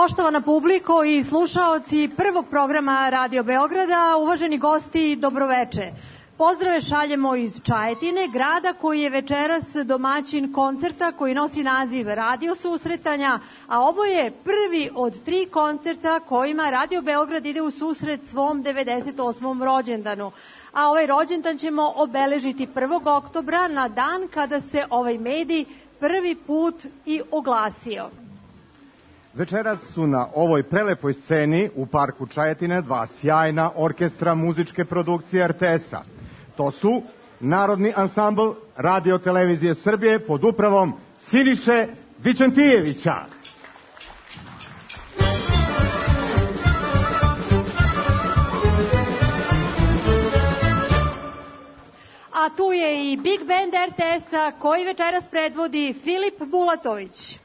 Poštovana publiko i slušaoci prvog programa Radio Beograda, uvaženi gosti, dobroveče. Pozdrave šaljemo iz Čajetine, grada koji je večeras domaćin koncerta koji nosi naziv Radio susretanja, a ovo je prvi od 3 koncerta kojima Radio Beograd ide u susret svom 98. rođendanu. A ovaj rođendan ćemo obeležiti 1. oktobra na dan kada se ovaj medij prvi put i oglasio. Večeras su na ovoj prelepoj sceni u parku Čajetine 2 sjajna orkestra muzičke produkcije RTS-a. To su Narodni ansambl Radio televizije Srbije pod upravom Siniše Vičantijevića. A tu je i Big Band RTS-a koji večeras predvodi Filip Bulatović.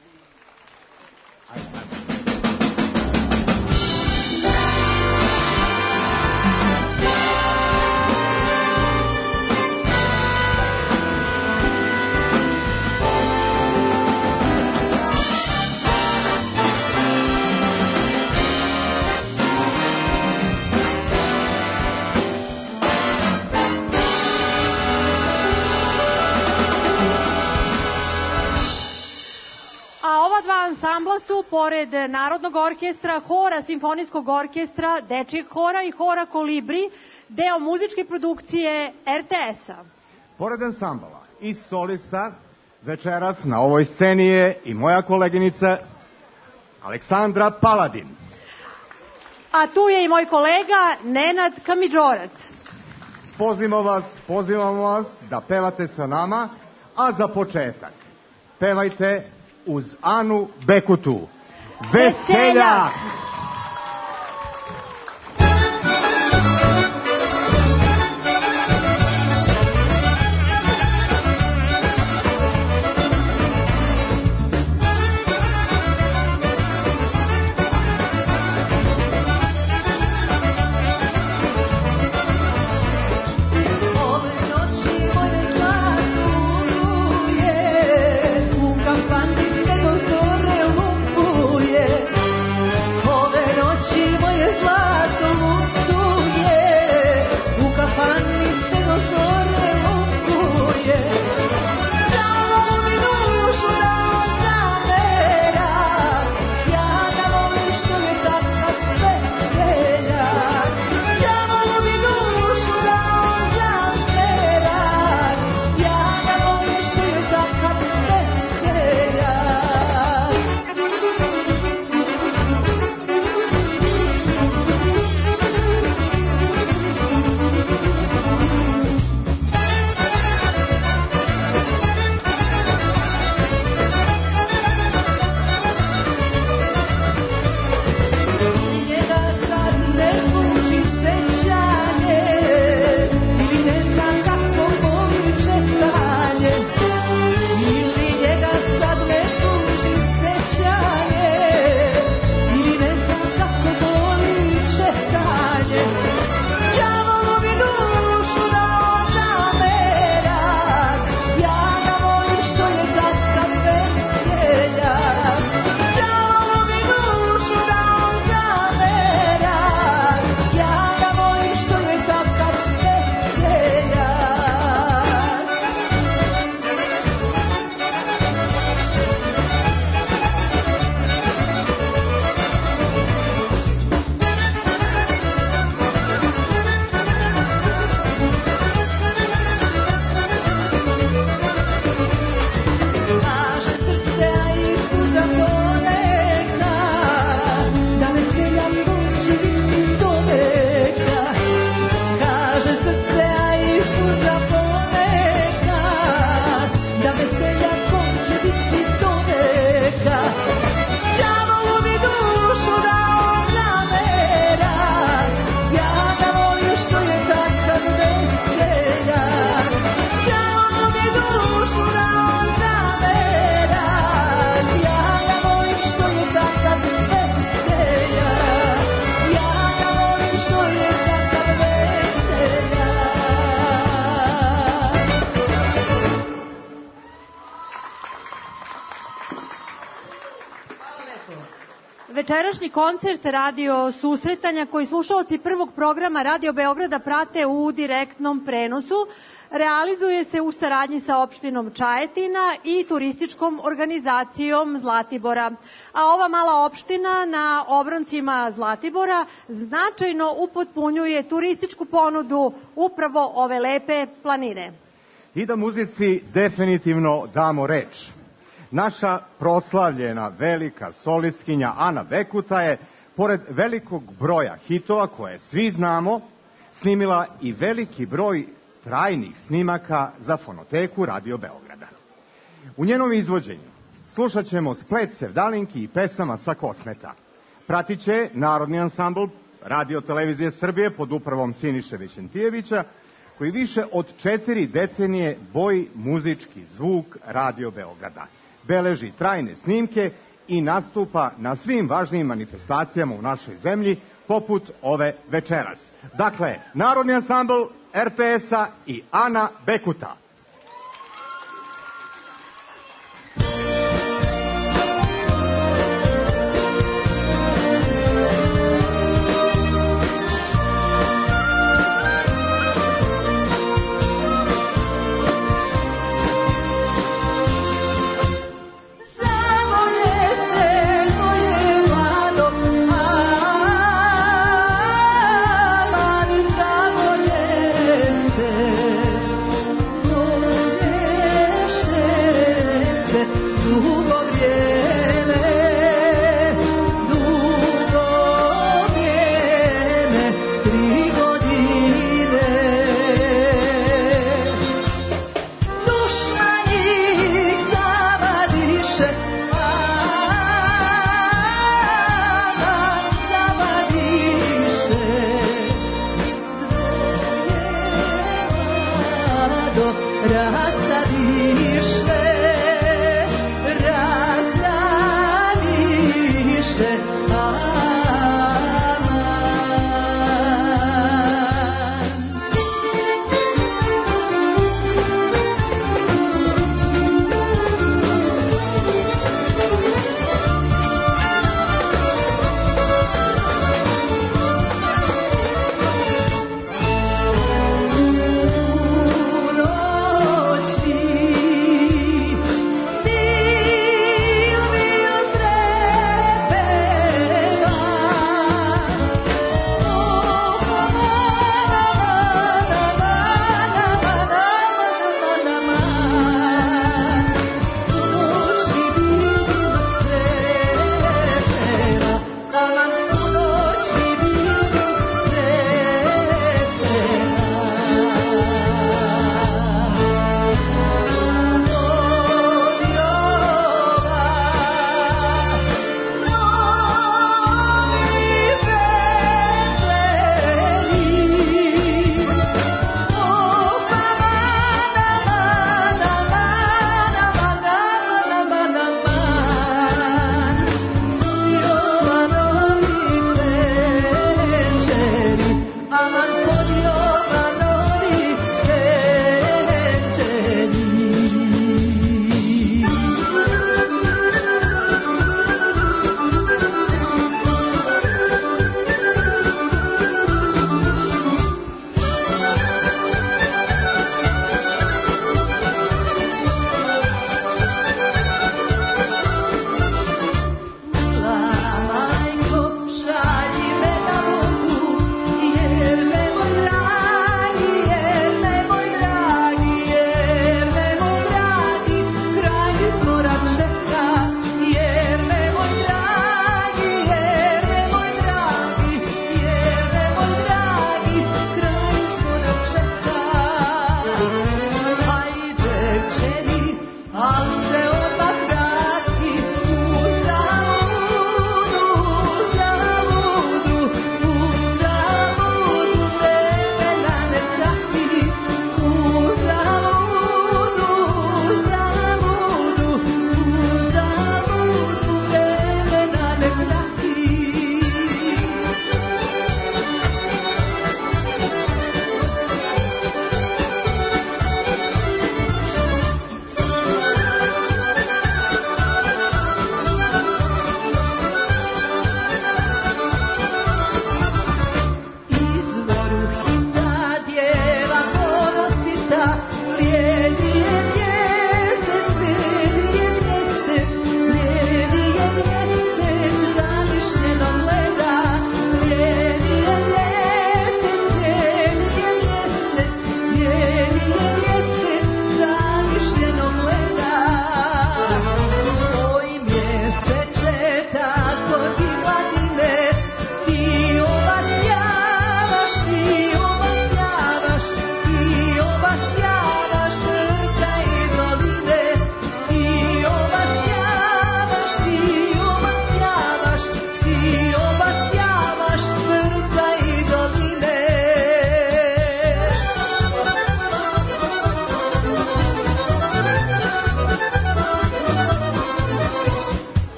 Ansambla su, pored Narodnog orkestra, hora Simfonijskog orkestra, Dečijeg hora i hora Kolibri, deo muzičke produkcije RTS-a. Pored ansambala i solista, večeras na ovoj sceni je i moja koleginica Aleksandra Paladin. A tu je i moj kolega Nenad Kamidžorac. Pozivamo vas da pevate sa nama, a za početak pevajte uz Anu Bekutu. Veseljak! Ove večerašnji koncert radio susretanja koji slušaoci prvog programa Radio Beograda prate u direktnom prenosu realizuje se u saradnji sa opštinom Čajetina i turističkom organizacijom Zlatibora. A ova mala opština na obroncima Zlatibora značajno upotpunjuje turističku ponudu upravo ove lepe planine. I da muzici definitivno damo reč. Naša proslavljena velika solistkinja Ana Bekuta je, pored velikog broja hitova koje svi znamo, snimila i veliki broj trajnih snimaka za fonoteku Radio Beograda. U njenom izvođenju slušat ćemo splet sevdalinki i pesama sa Kosmeta. Pratit će Narodni ansambl Radio Televizije Srbije pod upravom Siniše Vićentijevića, koji više od 4 decenije boji muzički zvuk Radio Beograda, beleži trajne snimke i nastupa na svim važnijim manifestacijama u našoj zemlji, poput ove večeras. Dakle, Narodni ansambl RTS-a i Ana Bekuta. No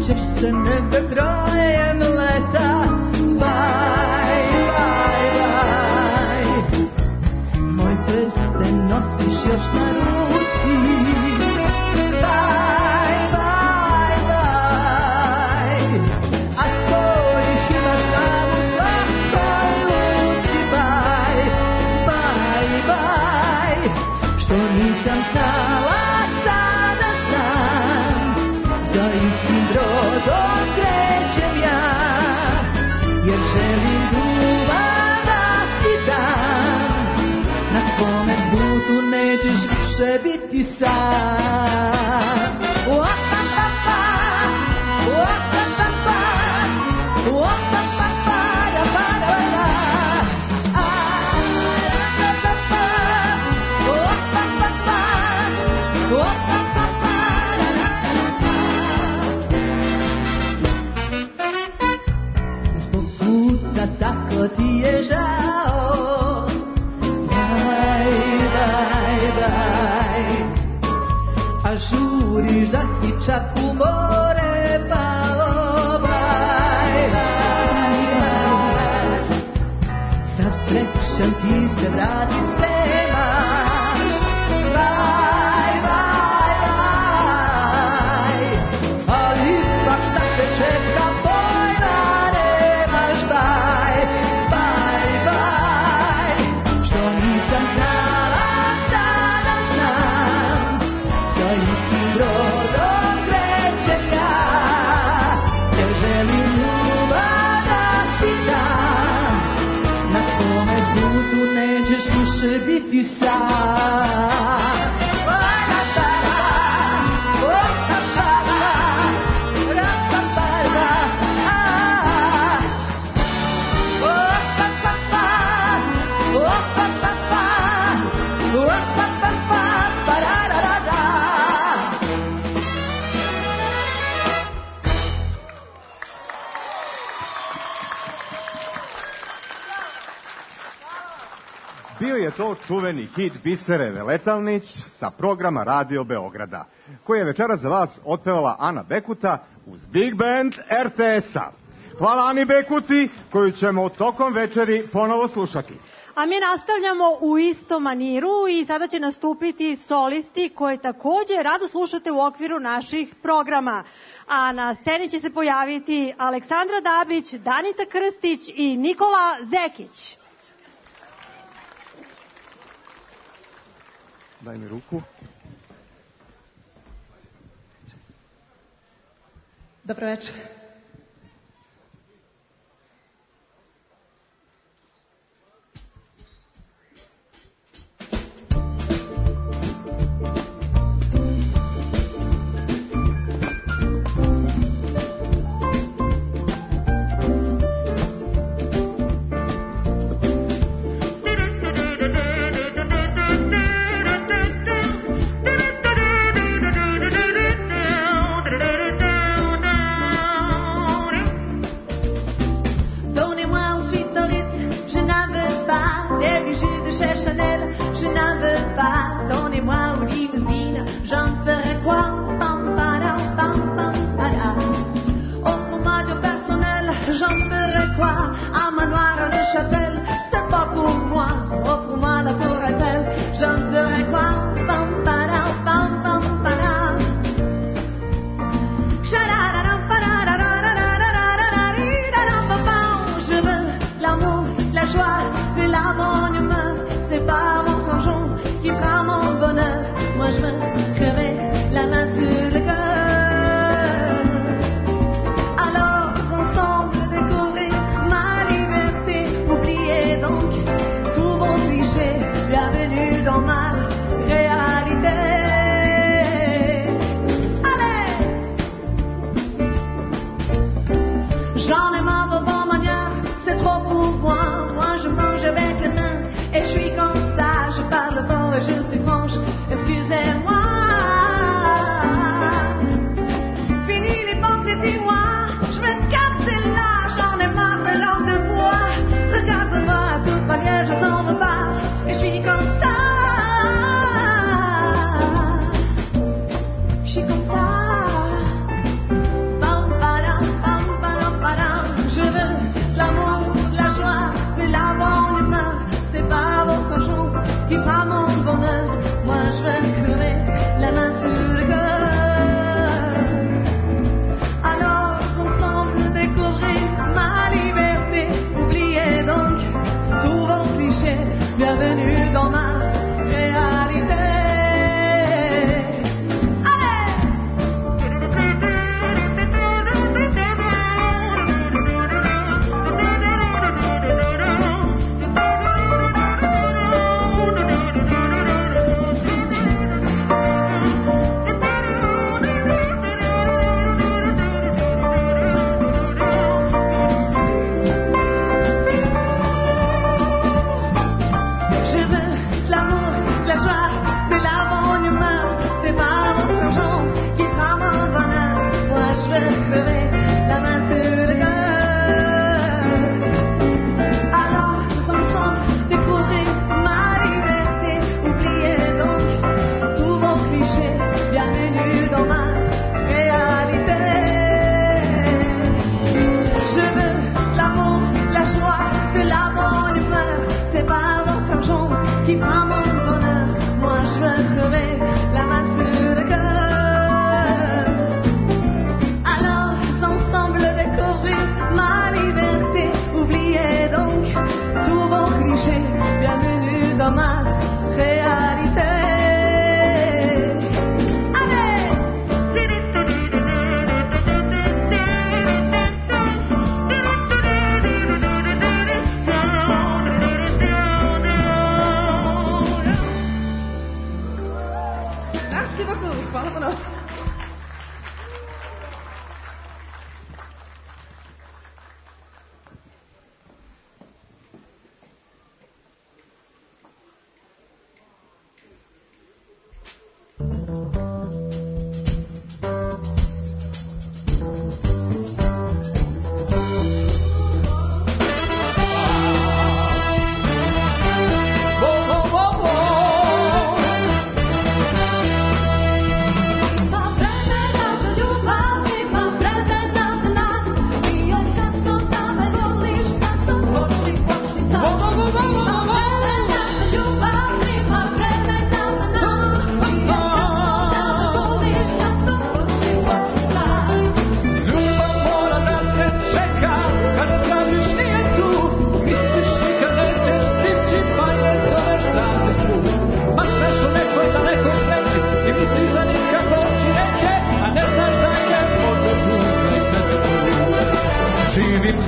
ćeš se negde krajem leta. Baj, baj, baj. Moj prsten nosiš još na ruci. Baj, baj, baj. A svojih imaš tam u svakoj luci. Baj, baj, baj. Što nisam znala, sada znam. Za istim brodom krećem ja, jer želim ljubav da ti dam. Na tvome putu nećeš više biti sam. Uapapapa, uapapapa, uapapapa, ra-pa-ra-ra. Ah-ra-pa-pa, uapapapa, uapapapa, ra-ra-ra-ra. Zbog puta tako ti je žao. Baj, baj, baj. A žuriš da si čak u more pao. Baj, baj, baj. Sav srećan ti se vrati spremaš. Baj, baj, baj. Ali ipak šta te čeka, pojma nemaš. Baj, baj, baj. Što nisam znala, sada znam. Sa istim brodom krećem ja, jer želim ljubav da ti dam. Na tvome putu nećeš više biti sam. Bio je to čuveni hit Bisere Veletalnić sa programa Radio Beograda, koji je večeras za vas otpevala Ana Bekuta uz Big Band RTS-a. Hvala Ani Bekuti, koju ćemo tokom večeri ponovo slušati. A mi nastavljamo u istom maniru i sada će nastupiti solisti koje takođe rado slušate u okviru naših programa. A na sceni će se pojaviti Aleksandra Dabić, Danita Krstić i Nikola Zekić. Daj mi ruku. Dobro večer.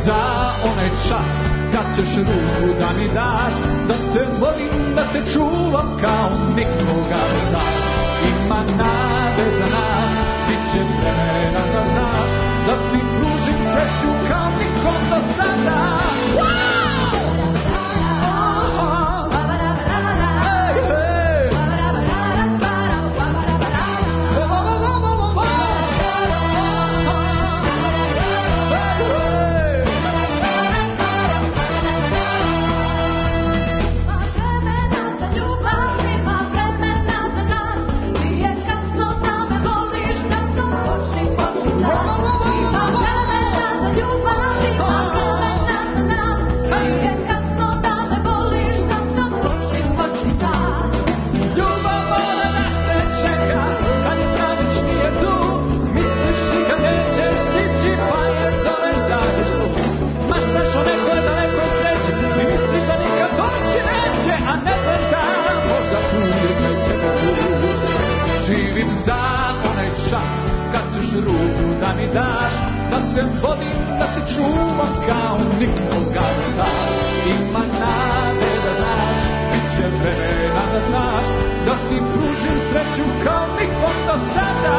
za onaj čas kad ćeš ruku da mi daš, da te volim, da te čuvam kao nikoga do sad. Ima nade za nas, bit će vremena da znaš, da ti pružim sreću kao nikom do sada. Daš, da te vodim, da te čuvam kao nikoga do sad. Ima nade da znaš, bit će vremena da znaš, da ti pružim sreću kao nikom do sada.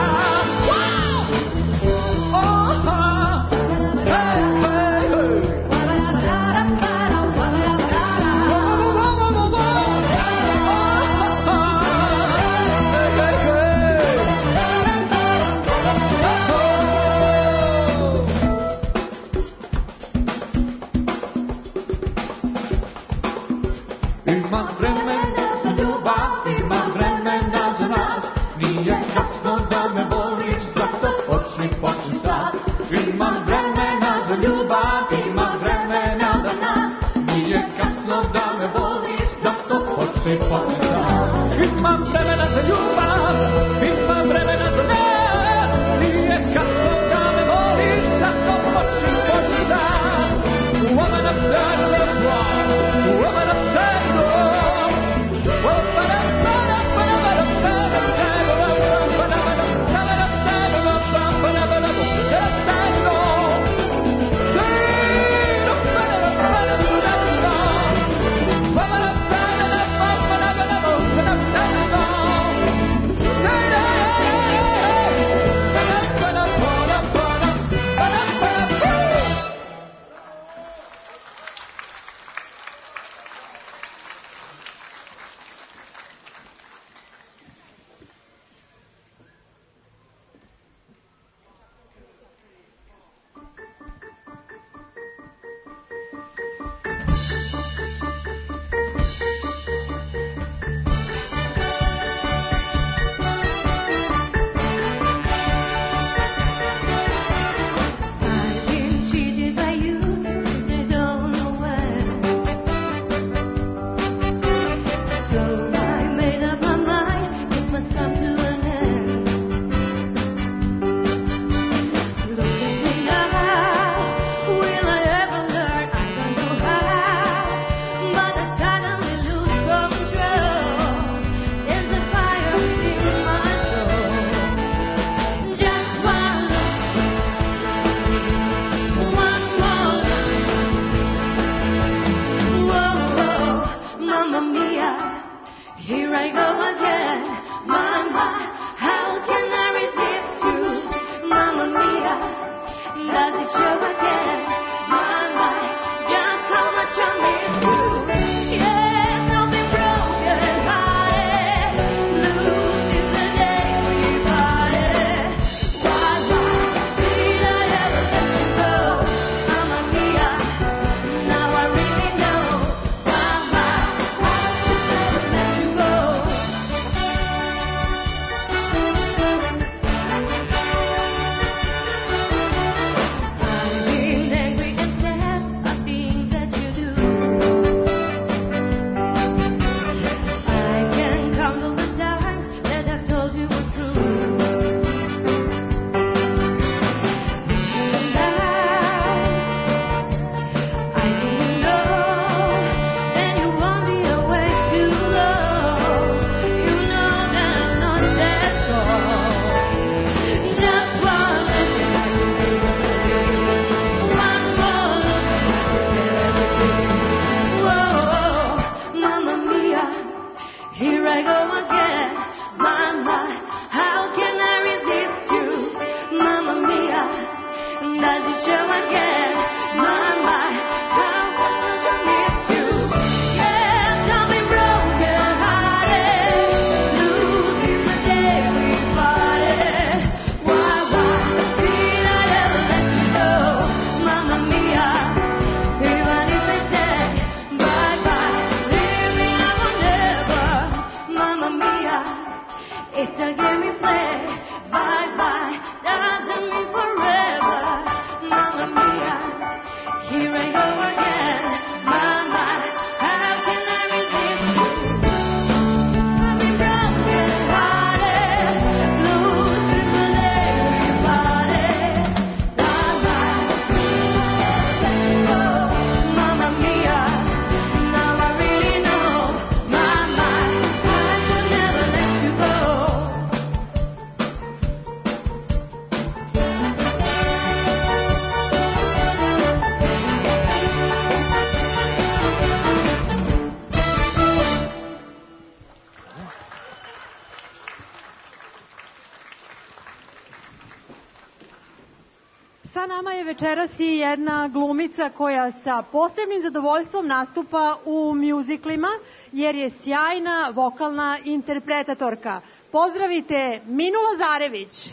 sa nama je večeras i jedna glumica koja sa posebnim zadovoljstvom nastupa u mjuziklima, jer je sjajna vokalna interpretatorka. Pozdravite Minu Lazarević.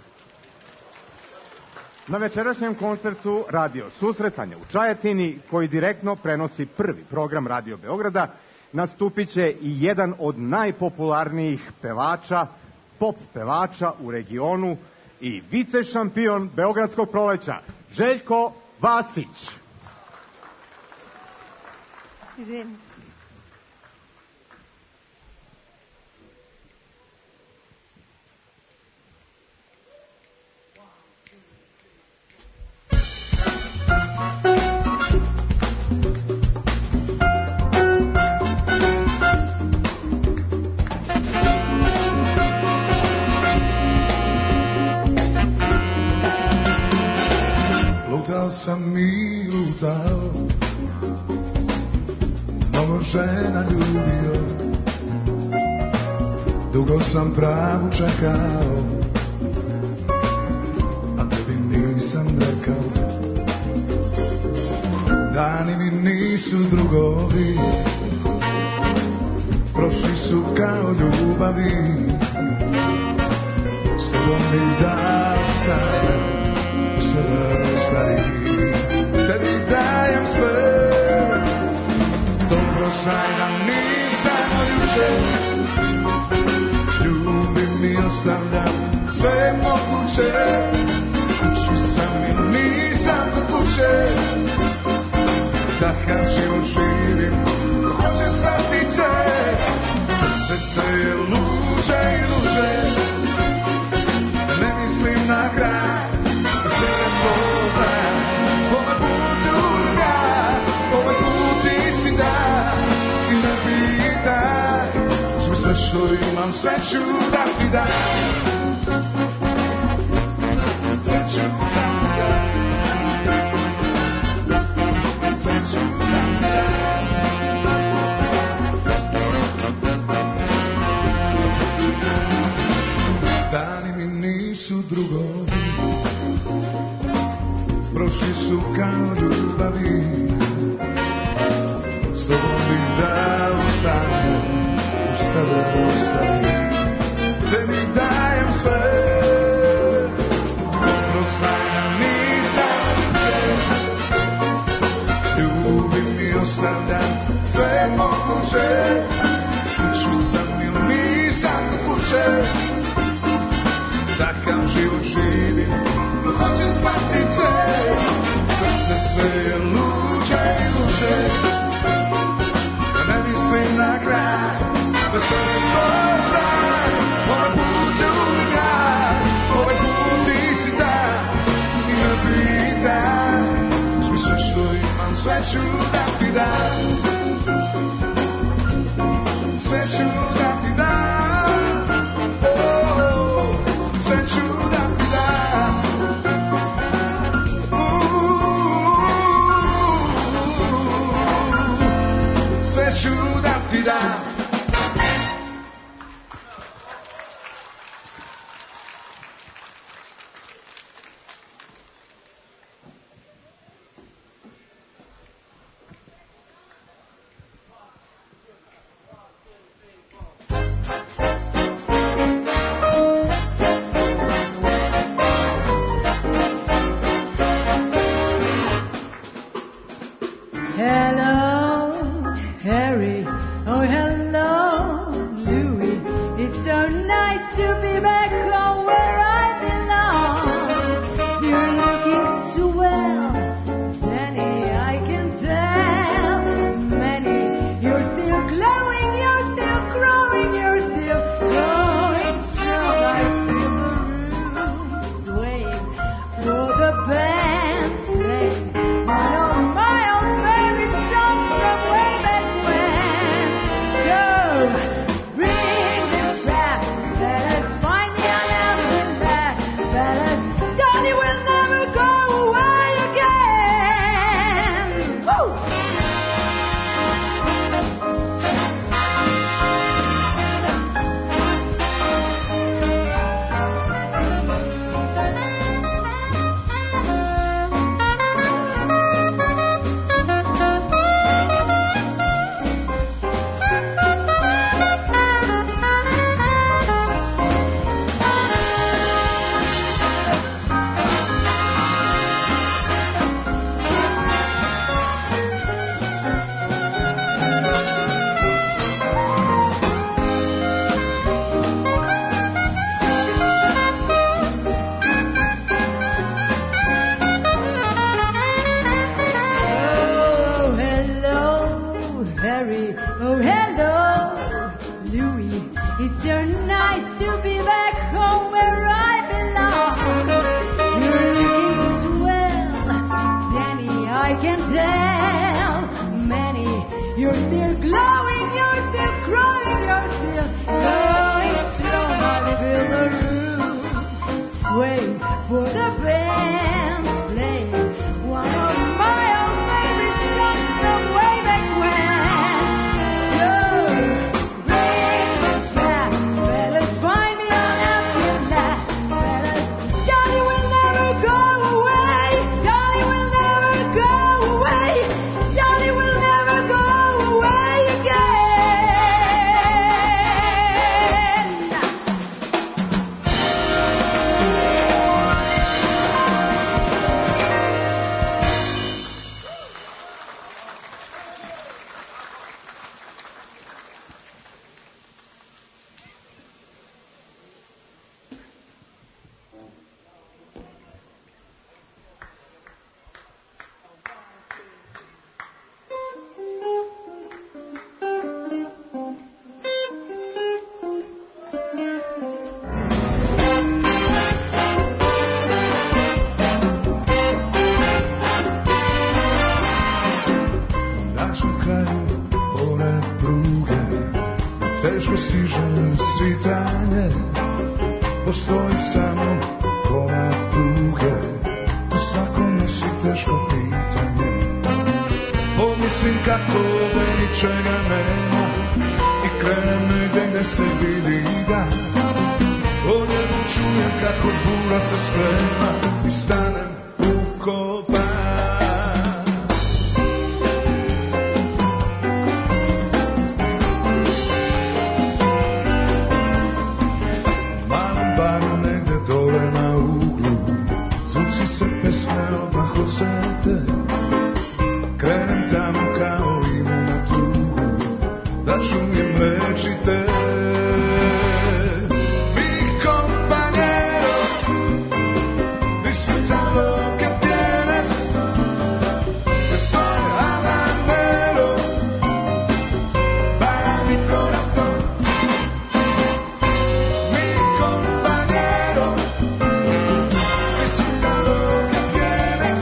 Na večerašnjem koncertu Radio Susretanje u Čajetini, koji direktno prenosi prvi program Radio Beograda, nastupit će i jedan od najpopularnijih pevača, pop pevača u regionu i vice šampion Beogradskog proleća, Željko Vasić. Izvijem. Sam i lutao, mnogo žena ljubio, dugo sam pravu čekao, a tebi nisam rekao. Dani mi nisu drugovi, prošli su kao ljubavi, s tobom bih dao sada sve stari. Tebi dajem sve, dobro znaj da nisam od juče. Ljubi mi ostavljam sve moguće, kuću sam i nisam kod kuće. Takav život živim, hoće shvatit će, srce se je luže i luže. Ne mislim na kraj, sve je poznaj. Ovaj put ljubav, ovaj put ti si daj i ne pitaj, sve što imam, sve ću da ti dam. Sve ću da ti dam. Sve ću da ti dam. Dani mi nisu drugovi, prošli su kao ljubavi, s tobom bih da ostane, uz tebe ostavim. Tebi dajem sve, dobro znaj da nisam te. Ljubi mi ostavljam sve moguće, kuću sam ili nisam kod kuće. Takav život živim, hoće shvatit će, srce se je luče i luče. Ne mislim na kraj, da sve mi poznaj. Ovaj put ljubim ja, ovaj put ti si taj. I ne pitaj, svi sve što imam, sve ću da ti dam. Sve ću da ti dam. Sve ću da ti dam. Sve ću da ti dam. You're still glowing, you're still crying, you're still going strong. I feel the room sway for the band's playing. One of my old favorite songs from way back when. So bring us back, fellas, find me on after that. Fellas, Johnny will never go away. Johnny will never go away. Johnny will never go away again. našem kraju pored pruge teško stiže svitanje, postoji samo komad pruge, to svako nosi teško pitanje. Pomislim kako da ničega nema i krenem negde gde se vidi dan. Odjednom čujem kako bura se sprema i stanem ukopan. Krenem tamo kao imu na tugu, da čujem reči te. Mi compañero, disfrutando que tienes, que soy habanero para mi corazón. Mi compañero, disfrutando que tienes.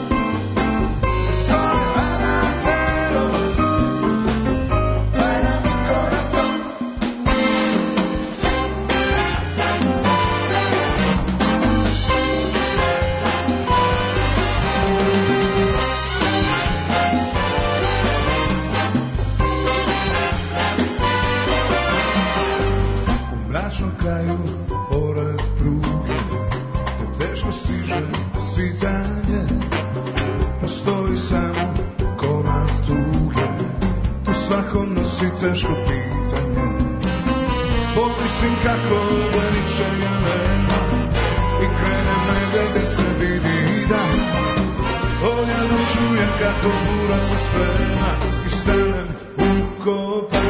Kraju pored pruge, te teško stiže svitanje, postoji samo komad tuge, tu svako nosi teško pitanje. Pomislim kako da ničega nema i krenem negde gde se vidi dan. Odjednom čujem kako bura se sprema i stanem ukopan.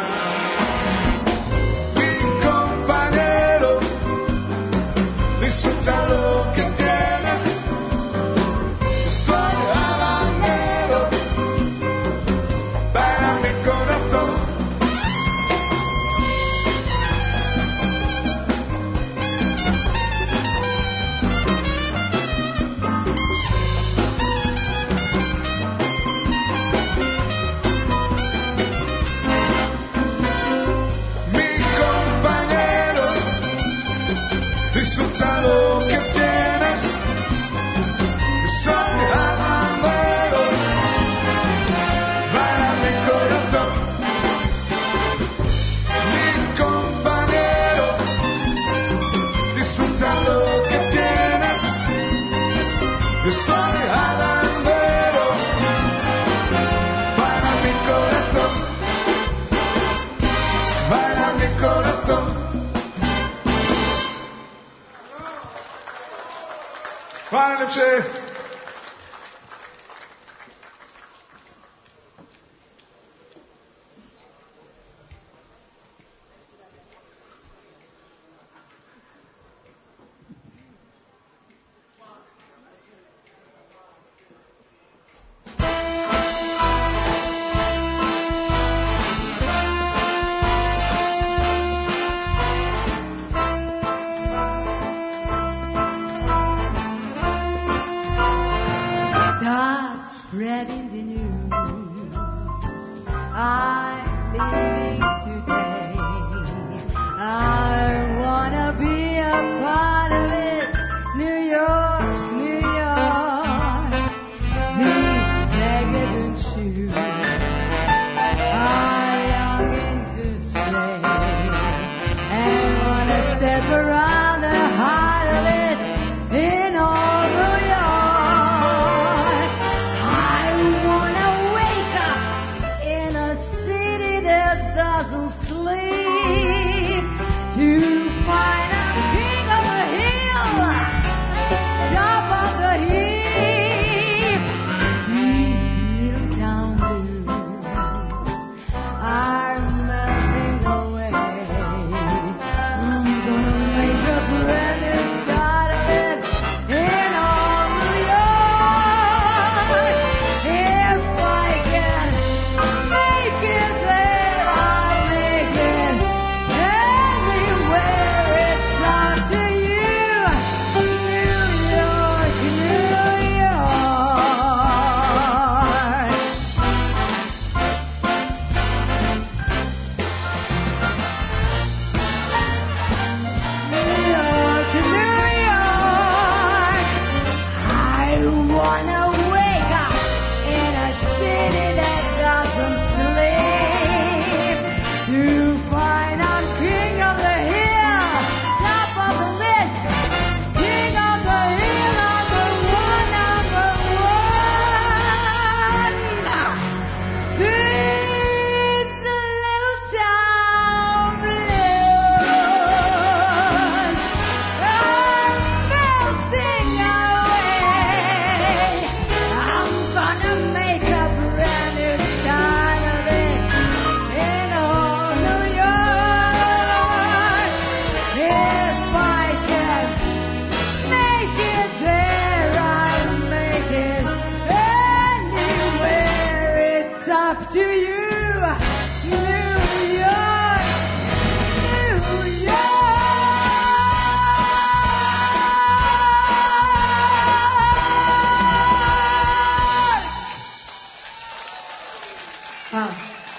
Disfrutando que tienes, soy habanero para mi corazón. Mi compañero, disfrutando que tienes, soy habanero para mi corazón. Mi compañero, disfrutando que tienes, soy habanero para mi corazón, para mi corazón. Hvala najlepše. Spreading the news I'm leaving today. I wanna be a part of it. New York, New York. These vagabond shoes are longing to stay and wanna step around the heart of it in all New York. I wanna wake up in a city that doesn't sleep to find a king of the hill, top of the heap. These Milltown blues are melting away. I'm gonna make a brand new start of it in all New York. If I can make it there, I'll make it anywhere. It's up to you, New York, New York. New York, New York. I wanna wake up in a city that doesn't sleep to find I'm king of the hill, top of the list, king of the hill, number one, number one. These little town blues are melting away. I'm gonna make a brand new start of it in all New York. If I can make it there, I'll make it anywhere. It's up to you, New York, New York.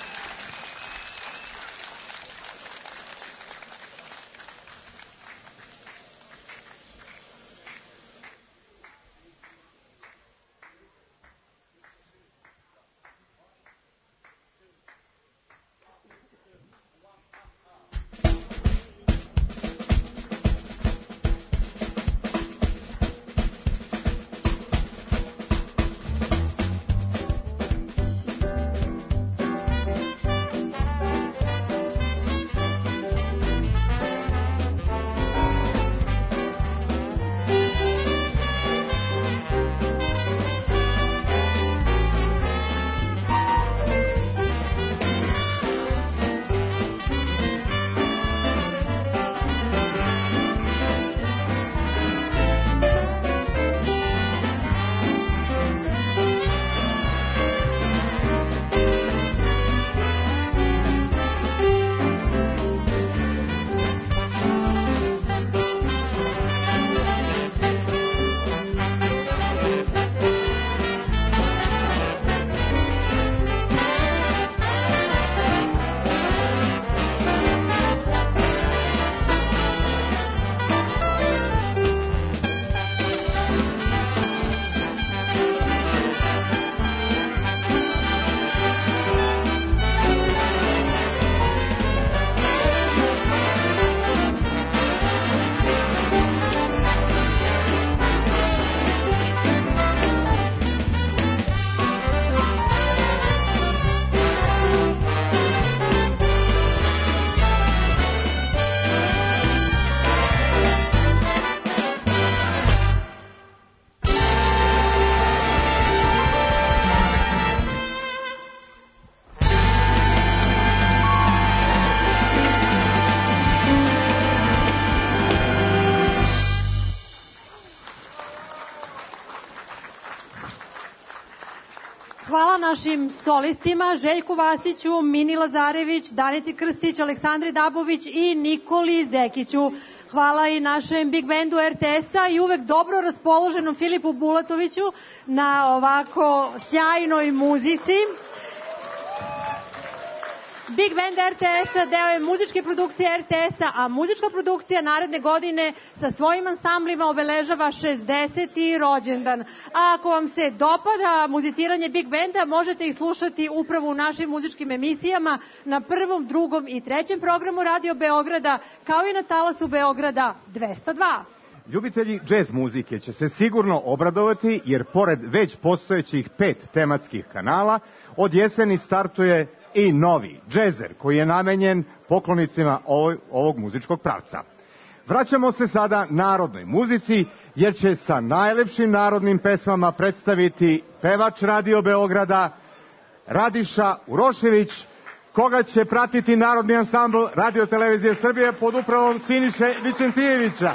Hvala našim solistima, Željku Vasiću, Mini Lazarević, Danici Krstić, Aleksandri Dabović i Nikoli Zekiću. Hvala i našem big bandu RTS-a i uvek dobro raspoloženom Filipu Bulatoviću na ovako sjajnoj muzici. Big Band RTS-a deo je muzičke produkcije RTS-a, a muzička produkcija naredne godine sa svojim ansamblima obeležava 60. rođendan. A ako vam se dopada muziciranje Big Banda, možete ih slušati upravo u našim muzičkim emisijama na 1., 2. i 3. programu Radio Beograda, kao i na talasu Beograda 202. Ljubitelji džez muzike će se sigurno obradovati, jer pored već postojećih 5 tematskih kanala, od jeseni startuje i novi džezer, koji je namenjen poklonicima ovog muzičkog pravca. Vraćamo se sada narodnoj muzici, jer će sa najlepšim narodnim pesmama predstaviti pevač Radio Beograda Radiša Urošević, koga će pratiti Narodni ansambl Radio Televizije Srbije pod upravom Siniše Vičentijevića.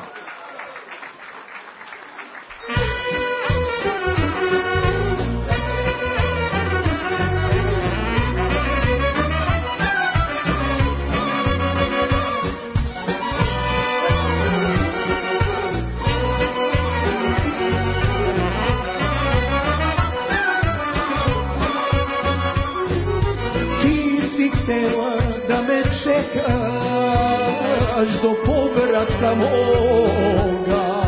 Da me čekaš do povratka moga,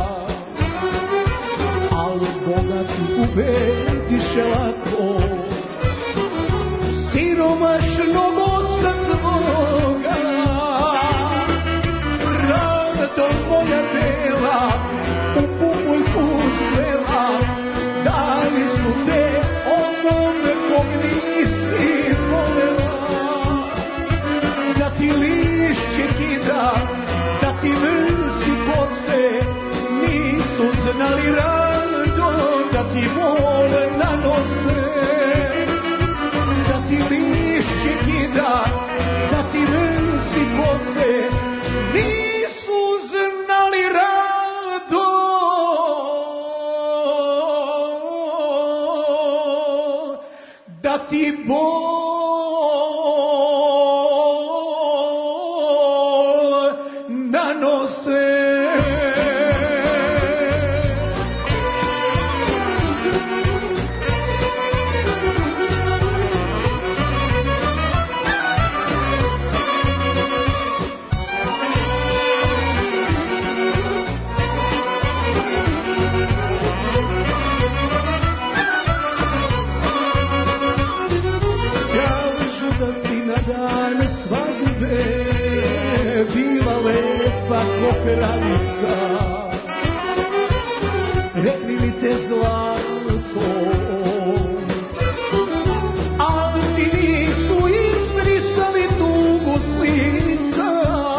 al Boga ti ubediše lako, siromašnog oca tvoga. Rado moja dela u pupuljku svela, dali su te onome kog nisi volela. Da ti lišće kida, da ti vrsi kose, nisu znali rado da ti vole nanose. Da ti lišće kida, da ti vrsi kose, nisu znali rado da ti kraljica, rekli mi te zlato, ali ti nisu izbrisali tugu s lica.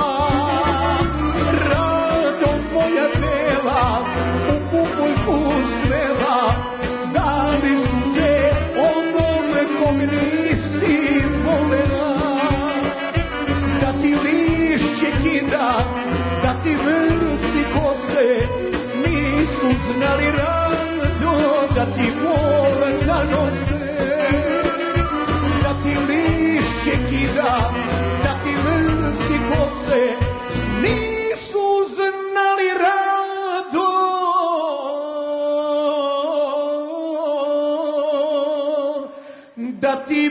Rado moja dela u pupuljku svela, dali su te onome kog nisi volela. Da ti lišće kida, da ti vrsi kose, nisu znali rado da ti vole nanose. Da ti lišće kida, da ti vrsi kose, nisu znali rado da ti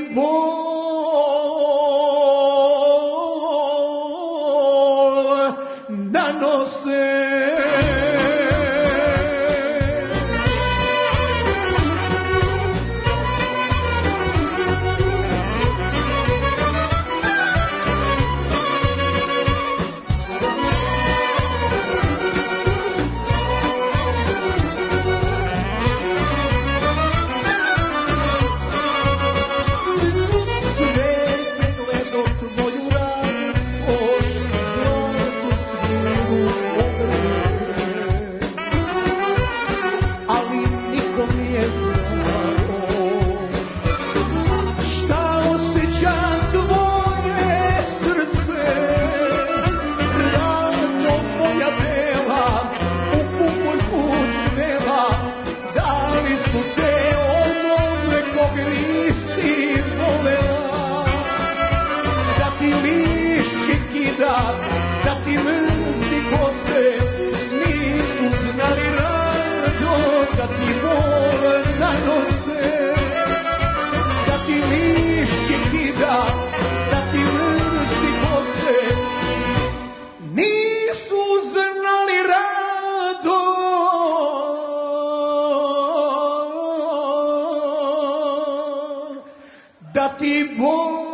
ti bol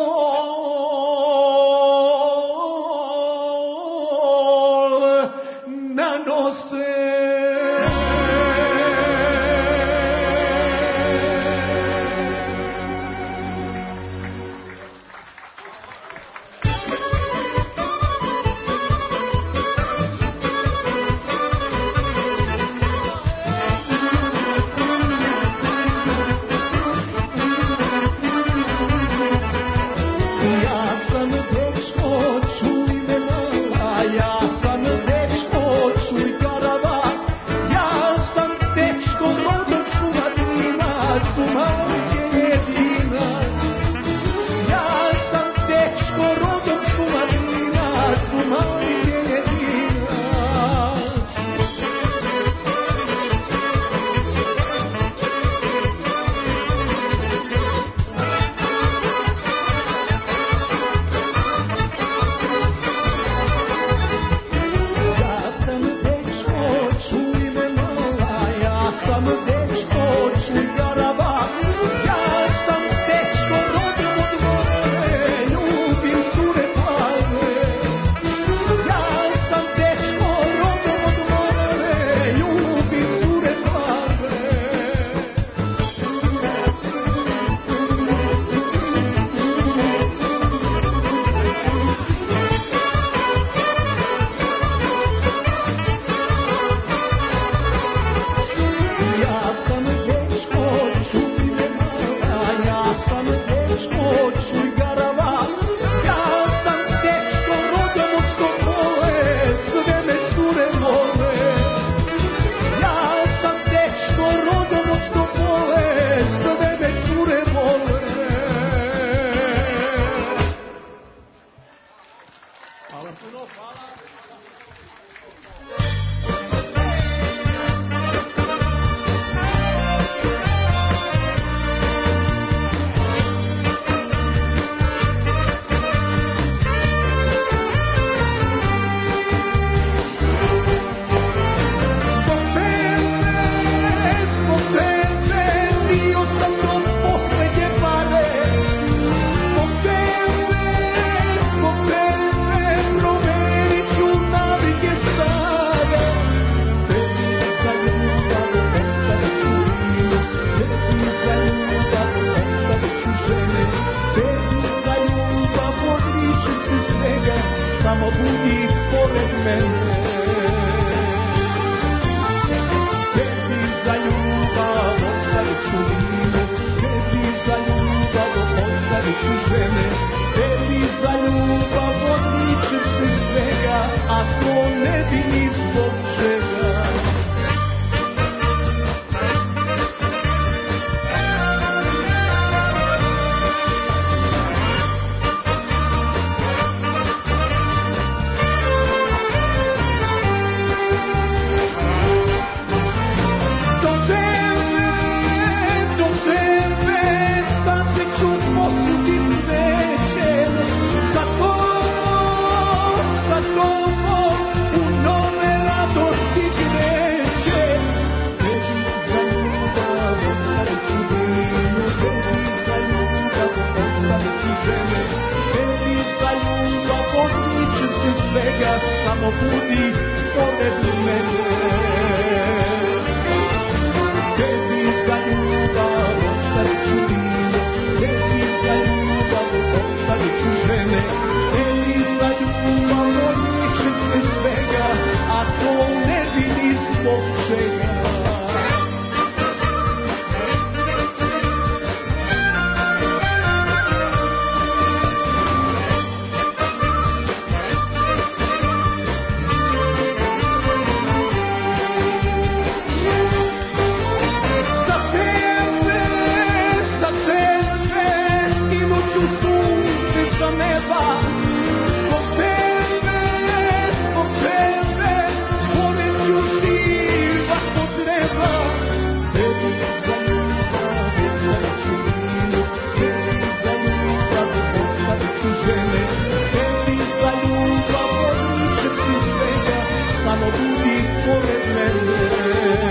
nanose.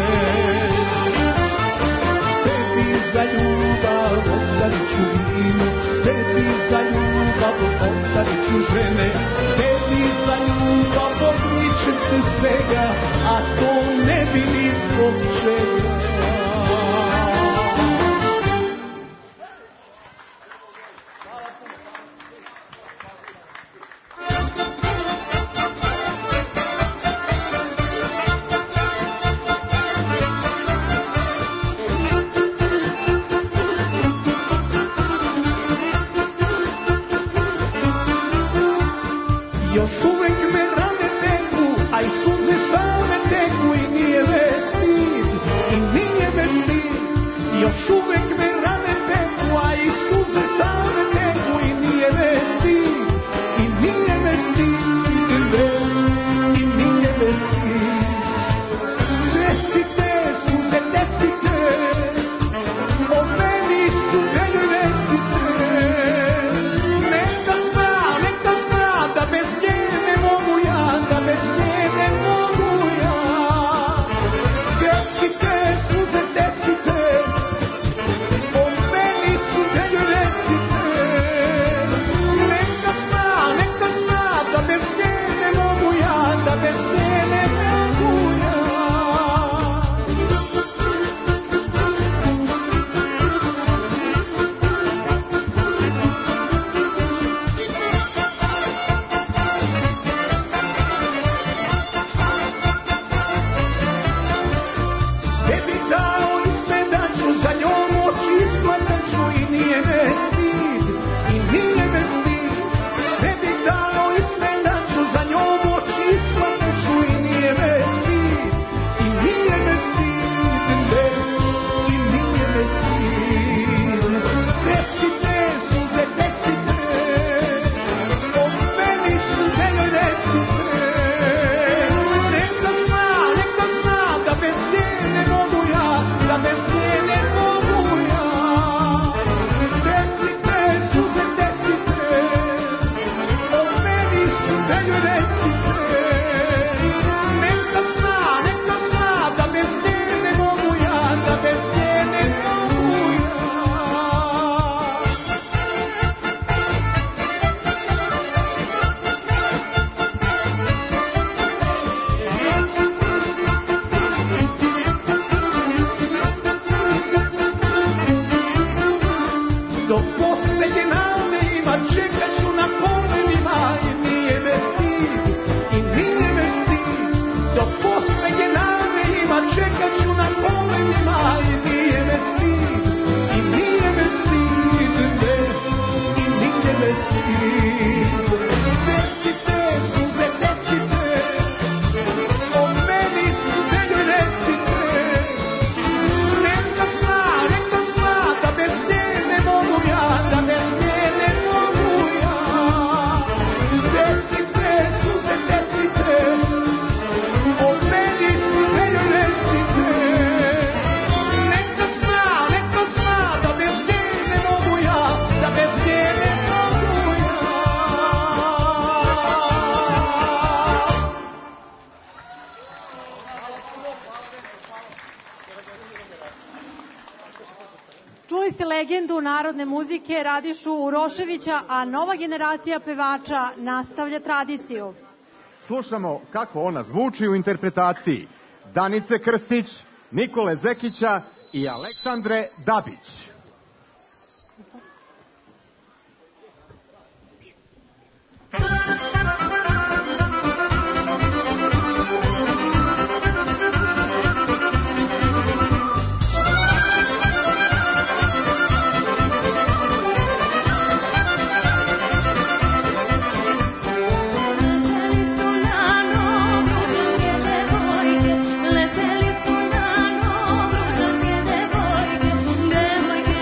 za ljubav ostali ću su žene, tebi za ljubav odričem se svega, a to ne bi ni zbog čega. legendu narodne muzike Radišu Uroševića, a nova generacija pevača nastavlja tradiciju. Slušamo kako ona zvuči u interpretaciji Danice Krstić, Nikole Zekića i Aleksandre Dabić. Leteli su na novo, rođenje devojke,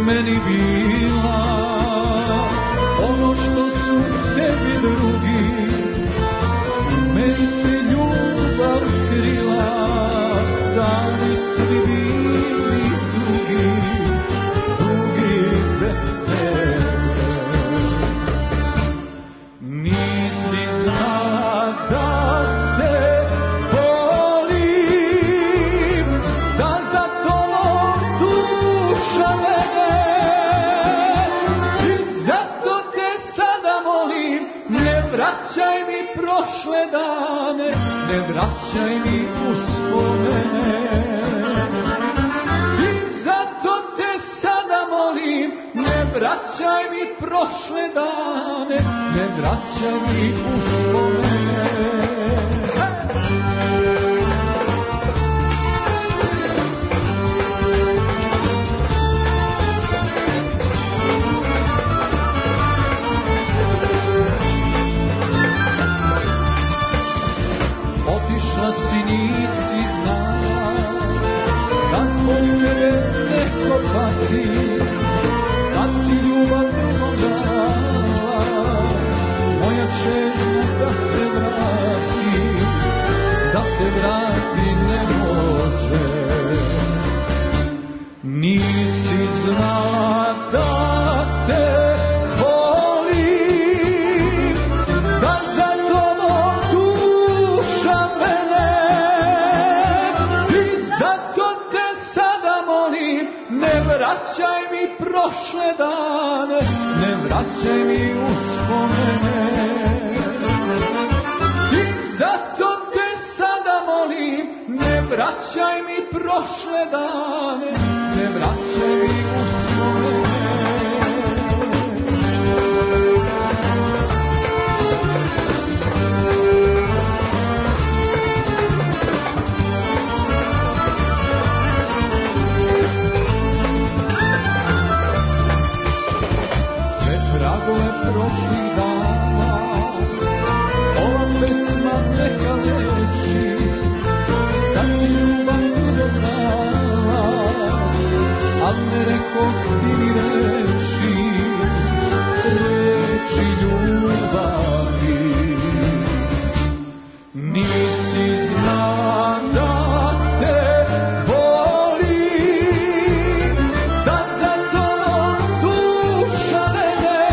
meni bila, ono što su tebi drugi, meni se ljubav krila, dani svi bili drugi bez tebe. Nisi znala da te volim, da za tobom duša mene, i zato te sada molim, ne vraćaj mi prošle dane, ne vraćaj mi uspomene. I zato te sada molim, ne vraćaj mi prošle dane, ne vraćaj mi uspomene. Otišla si, nisi znala da zbog tebe neko pati, sad si ljubav drugom dala, moja čežnja da te vrati ne može. Nisi znala da te volim, da za tobom duša mene, i zato te sada molim, ne vraćaj mi prošle dane, ne vraćaj mi uspomene. I zato te sada molim, ne vraćaj mi prošle dane, ne vraćaj mi uspomene. Prošlih dana, ova pesma neka leči, sad si ljubav udobrala, al ne rekao ti mi reči ljubavi. Nisi znala da te volim, da za tobom duša mene,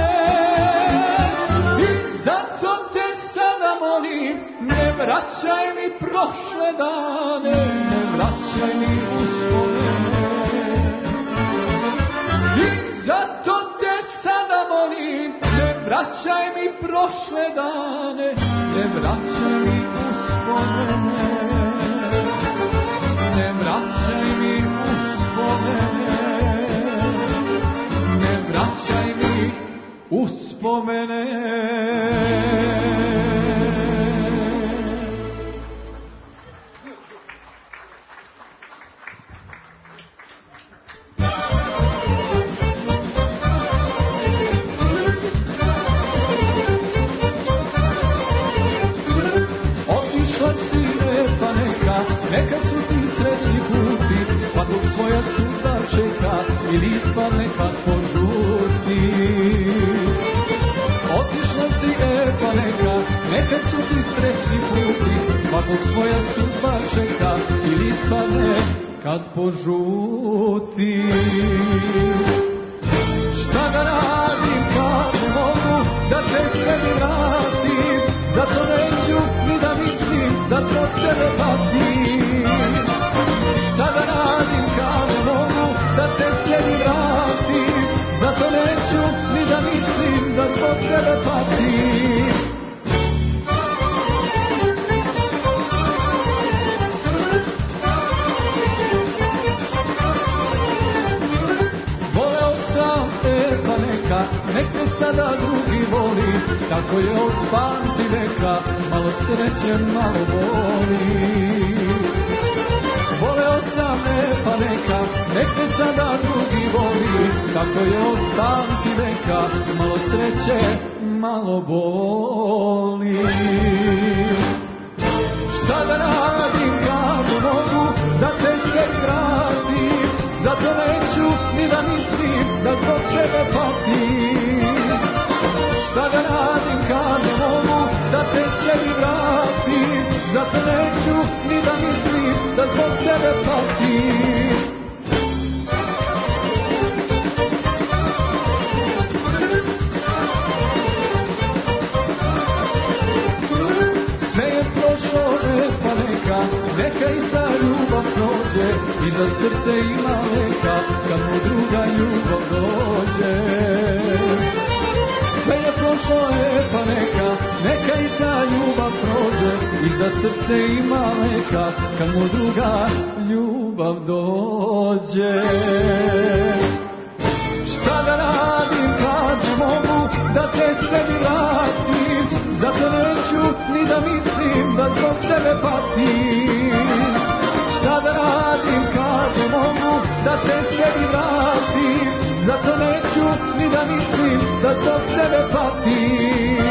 i zato te sada molim, ne vraćaj mi prošle dane, ne vraćaj mi uspomene. I zato te sada molim, ne vraćaj mi prošle dane, ne vraćaj mi uspomene. Ne vraćaj mi uspomene, ne vraćaj mi uspomene. Neka su ti srećni puti, svakog svoja sudba čeka i listva neka požuti. Otišla si, pa neka su ti srećni puti, svakog svoja sudba čeka i listva nekad požuti. Šta da radim kad ne mogu da te sebi vratim, zato neću ni da mislim da zbog tebe patim. Šta da radim kad ne mogu da te sebi vratim, zato neću ni da mislim da zbog tebe patim. Voleo sam te pa nek me sada drugi voli, tako je od pamti veka, malo sreće, malo boli. Voleo sam pa nek me sada drugi voli, tako je od pamti veka, malo sreće, malo boli. Šta da radim kad mogu da te sebi vratim, zato neću ni da mislim da sebi vratim, zato neću ni da mislim da zbog tebe patim. Sve je prošlo, pa neka i ta ljubav prođe, i za srce ima leka kad mu druga ljubav dođe. Sve je prošlo, pa neka i ta ljubav prođe, i za srce ima leka kad mu druga ljubav dođe. Šta da radim kad ne mogu da te sebi vratim, zato neću ni da mislim da zbog tebe patim. Šta da radim kad ne mogu da te sebi vratim, zato neću ni da mislim da zbog tebe patim.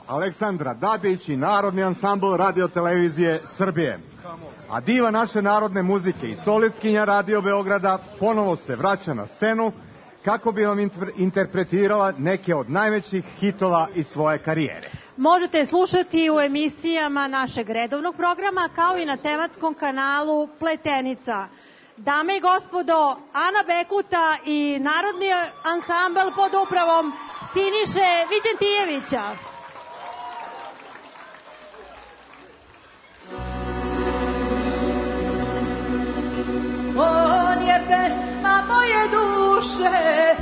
Aleksandra Dabić i Narodni ansambl Radio televizije Srbije. A diva naše narodne muzike i solistkinja Radio Beograda ponovo se vraća na scenu kako bi vam interpretirala neke od najvećih hitova iz svoje karijere. Možete slušati u emisijama našeg redovnog programa kao i na tematskom kanalu Pletenica. Dame i gospodo, Ana Bekuta i Narodni ansambl pod upravom Siniše Viđentijevića. On je pesma moje duše,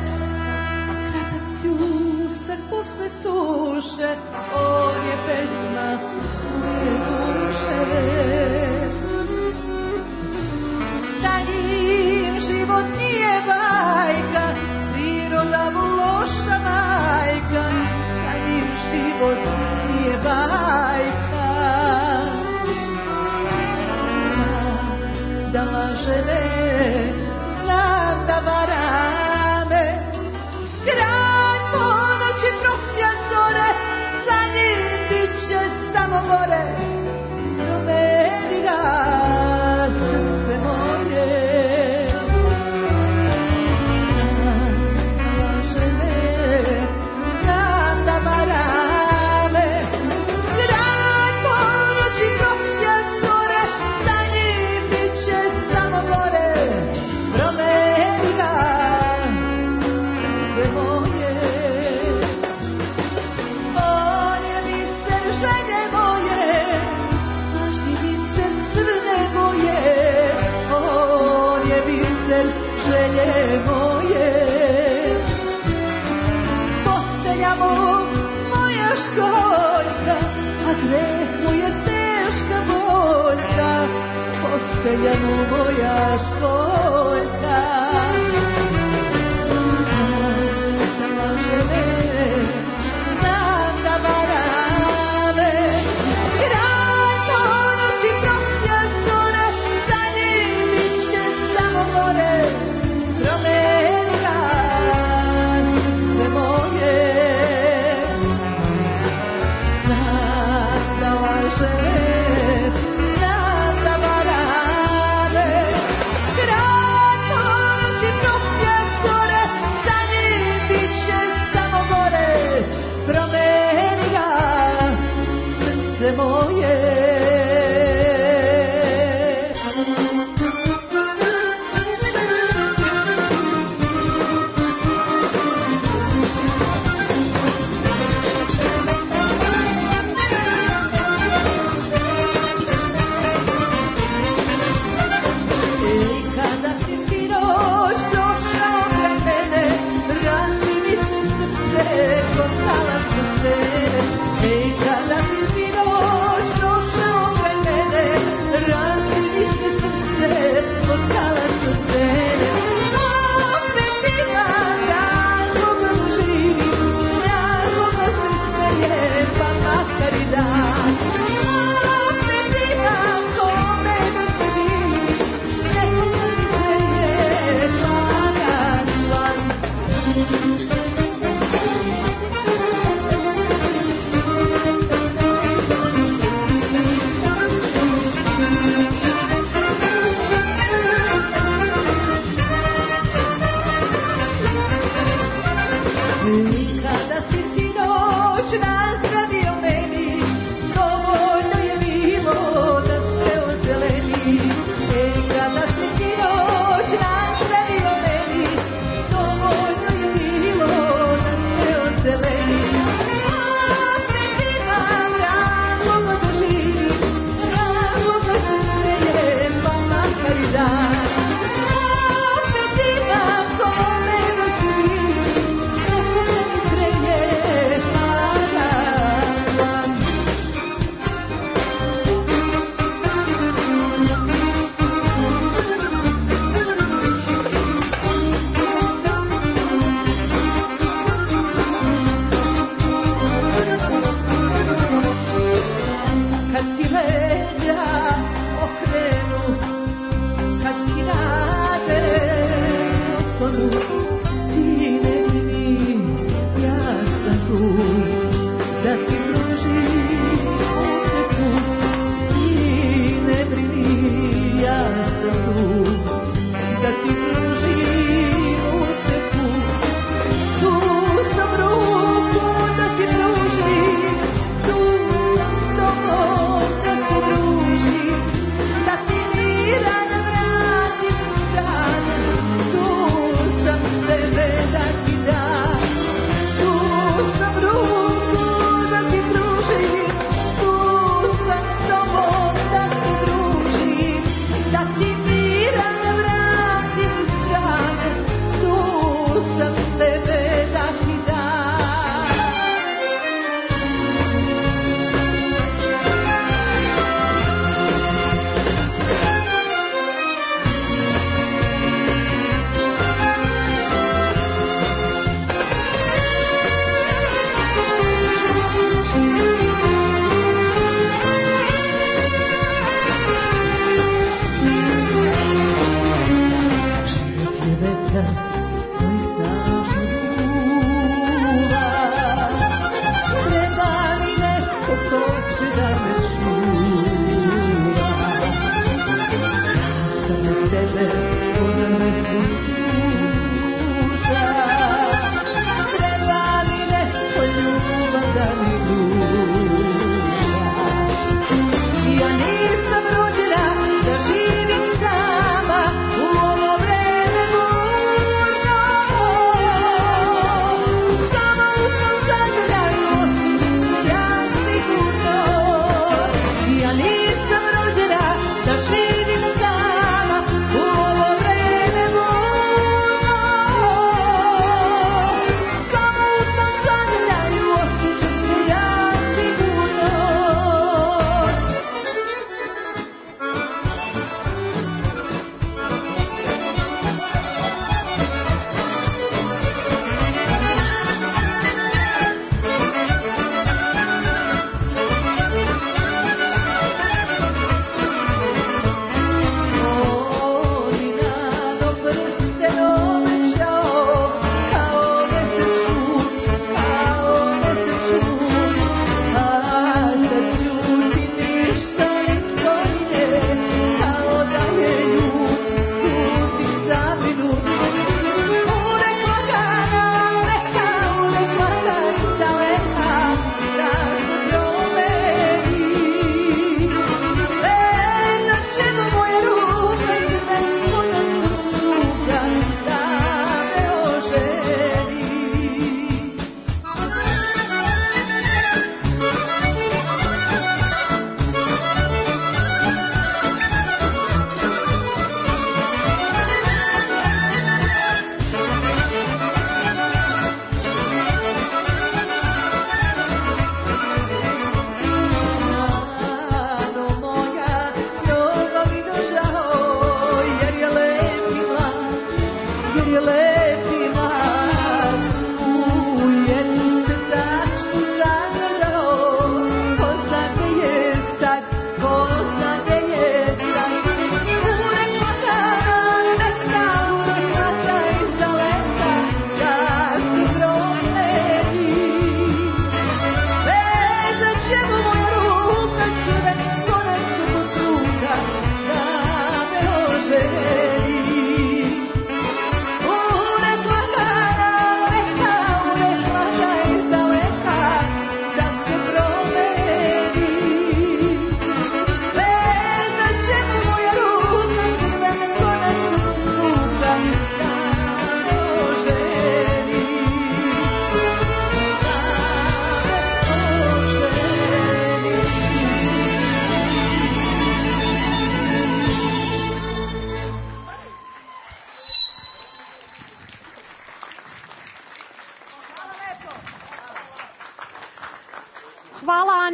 pjuser posle suše. On je pesma moje duše, za njim život nije bajka, priroda mu loša majka, za njim život nije bajka. Da laže me, znam da vara me, kralj ponoći prosjak zore, za njim bit će samo gore. Promeni ga, srce moje. Laže me, znam da vara me, kralj ponoći prosjak zore, za njim bit će samo gore. Promeni ga, srce moje. On je biser želje moje, naši biser crne boje. On je biser želje moje, postelja mu moja školjka, a greh mu je teška boljka. Postelja mu moja školjka. Laže me, znam da vara me, kralj ponoći prosjak zore, za njim bit će samo gore. Promeni ga, srce moje. Znam da laže me, znam da vara me, kralj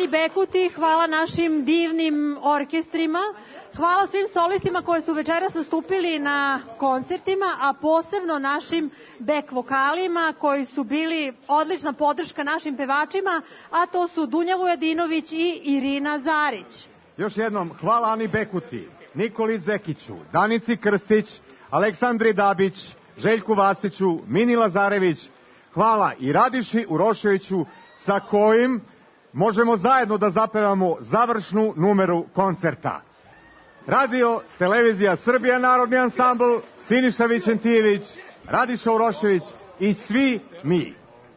Ani Bekuti, hvala našim divnim orkestrima, hvala svim solistima koji su večeras nastupili na koncertima, a posebno našim back vokalima koji su bili odlična podrška našim pevačima, a to su Dunja Vujadinović i Irina Zarić. Još jednom, hvala Ani Bekuti, Nikoli Zekiću, Danici Krstić, Aleksandri Dabić, Željku Vasiću, Mini Lazarević, hvala i Radiši Uroševiću sa kojim možemo zajedno da zapevamo završnu numeru koncerta. Radio, televizija Srbija, Narodni ansambl, Siniša Vićentijević, Radiša Urošević i svi mi.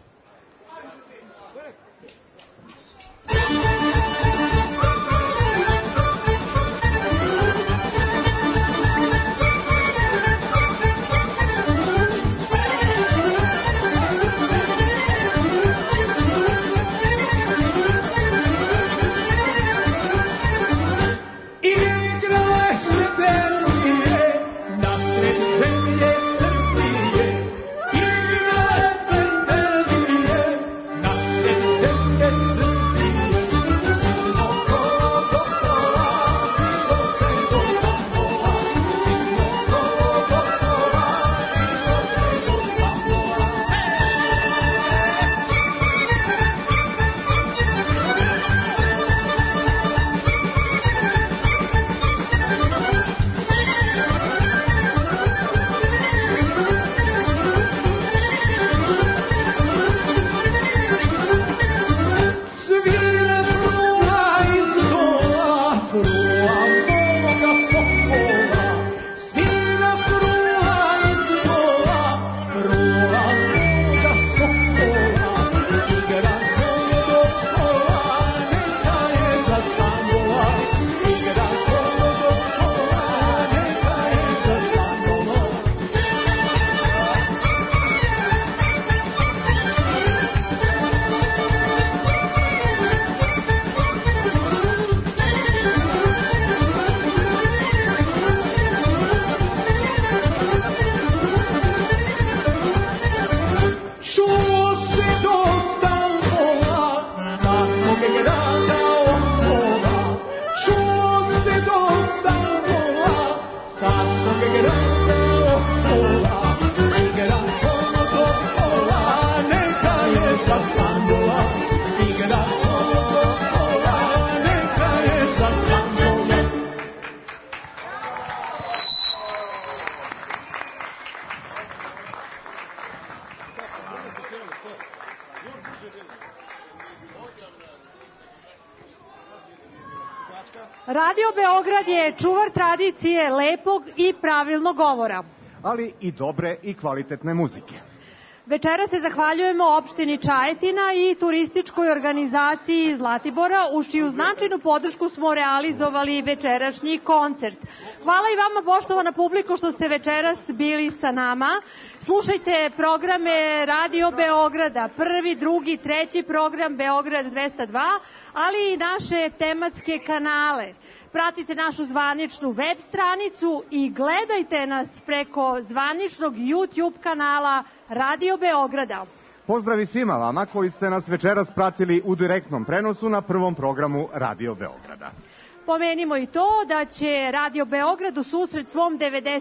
Radio Beograd je čuvar tradicije lepog i pravilnog govora, ali i dobre i kvalitetne muzike. Večera se zahvaljujemo opštini Čajetina i turističkoj organizaciji Zlatibora, uz čiju značajnu podršku smo realizovali večerašnji koncert. Hvala i vama, poštovana publiko, što ste večeras bili sa nama. Slušajte programe Radio Beograda, prvi, drugi, treći program Beograd 202, ali i naše tematske kanale. Pratite našu zvaničnu web stranicu i gledajte nas preko zvaničnog YouTube kanala Radio Beograda. Pozdravi svima vama koji ste nas večeras pratili u direktnom prenosu na prvom programu Radio Beograda. Pomenimo i to da će Radio Beograd u susret svom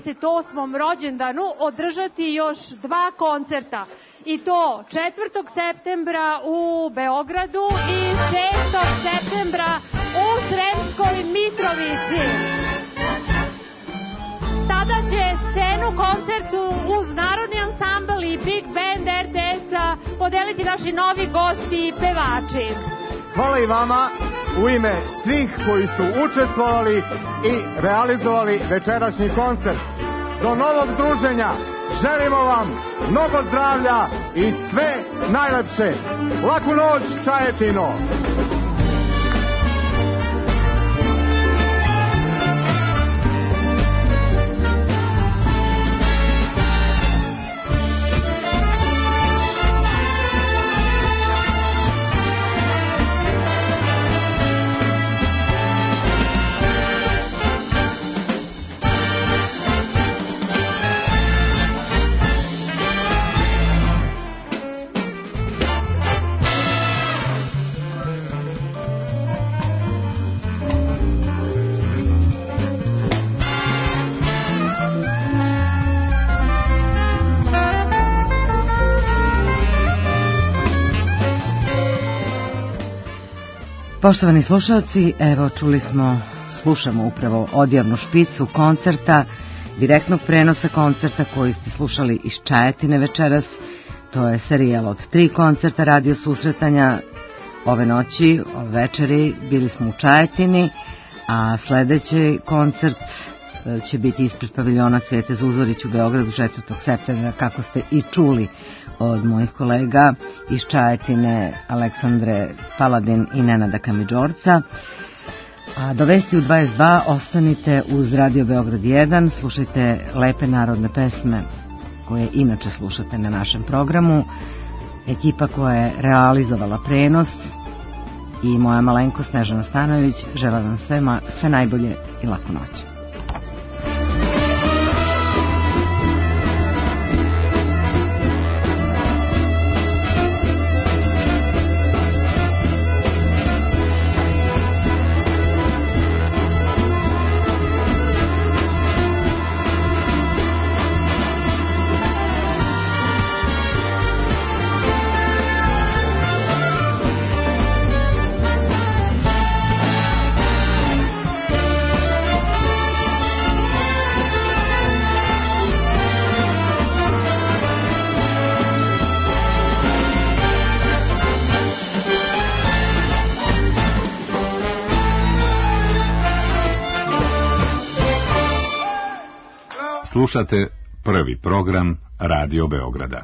98. rođendanu održati još 2 koncerta. I to 4. septembra u Beogradu i 6. septembra u Sremskoj Mitrovici. Tada će scenu koncertu uz Narodni ansambl i Big Band RTS-a podeliti naši novi gosti i pevači. Hvala i vama u ime svih koji su učestvovali i realizovali večerašnji koncert. Do novog druženja, želimo vam mnogo zdravlja i sve najlepše. Laku noć, Čajetino! Poštovani slušalci, evo slušamo upravo odjavnu špicu koncerta, direktnog prenosa koncerta koji ste slušali iz Čajetine večeras. To je serijal od 3 koncerta radio susretanja. Ove noći, ove večeri bili smo u Čajetini, a sledeći koncert će biti ispred paviljona Cvijete Zuzorić u Beogradu 4. septembra, kako ste i čuli od mojih kolega iz Čajetine, Aleksandre Paladin i Nenada Kamidžorca. A do vesti u 22 ostanite uz Radio Beograd 1, slušajte lepe narodne pesme koje inače slušate na našem programu. Ekipa koja je realizovala prenos i moja malenkost Snežana Stanojević žele vam sve najbolje i laku noć. Slušate prvi program Radio Beograda.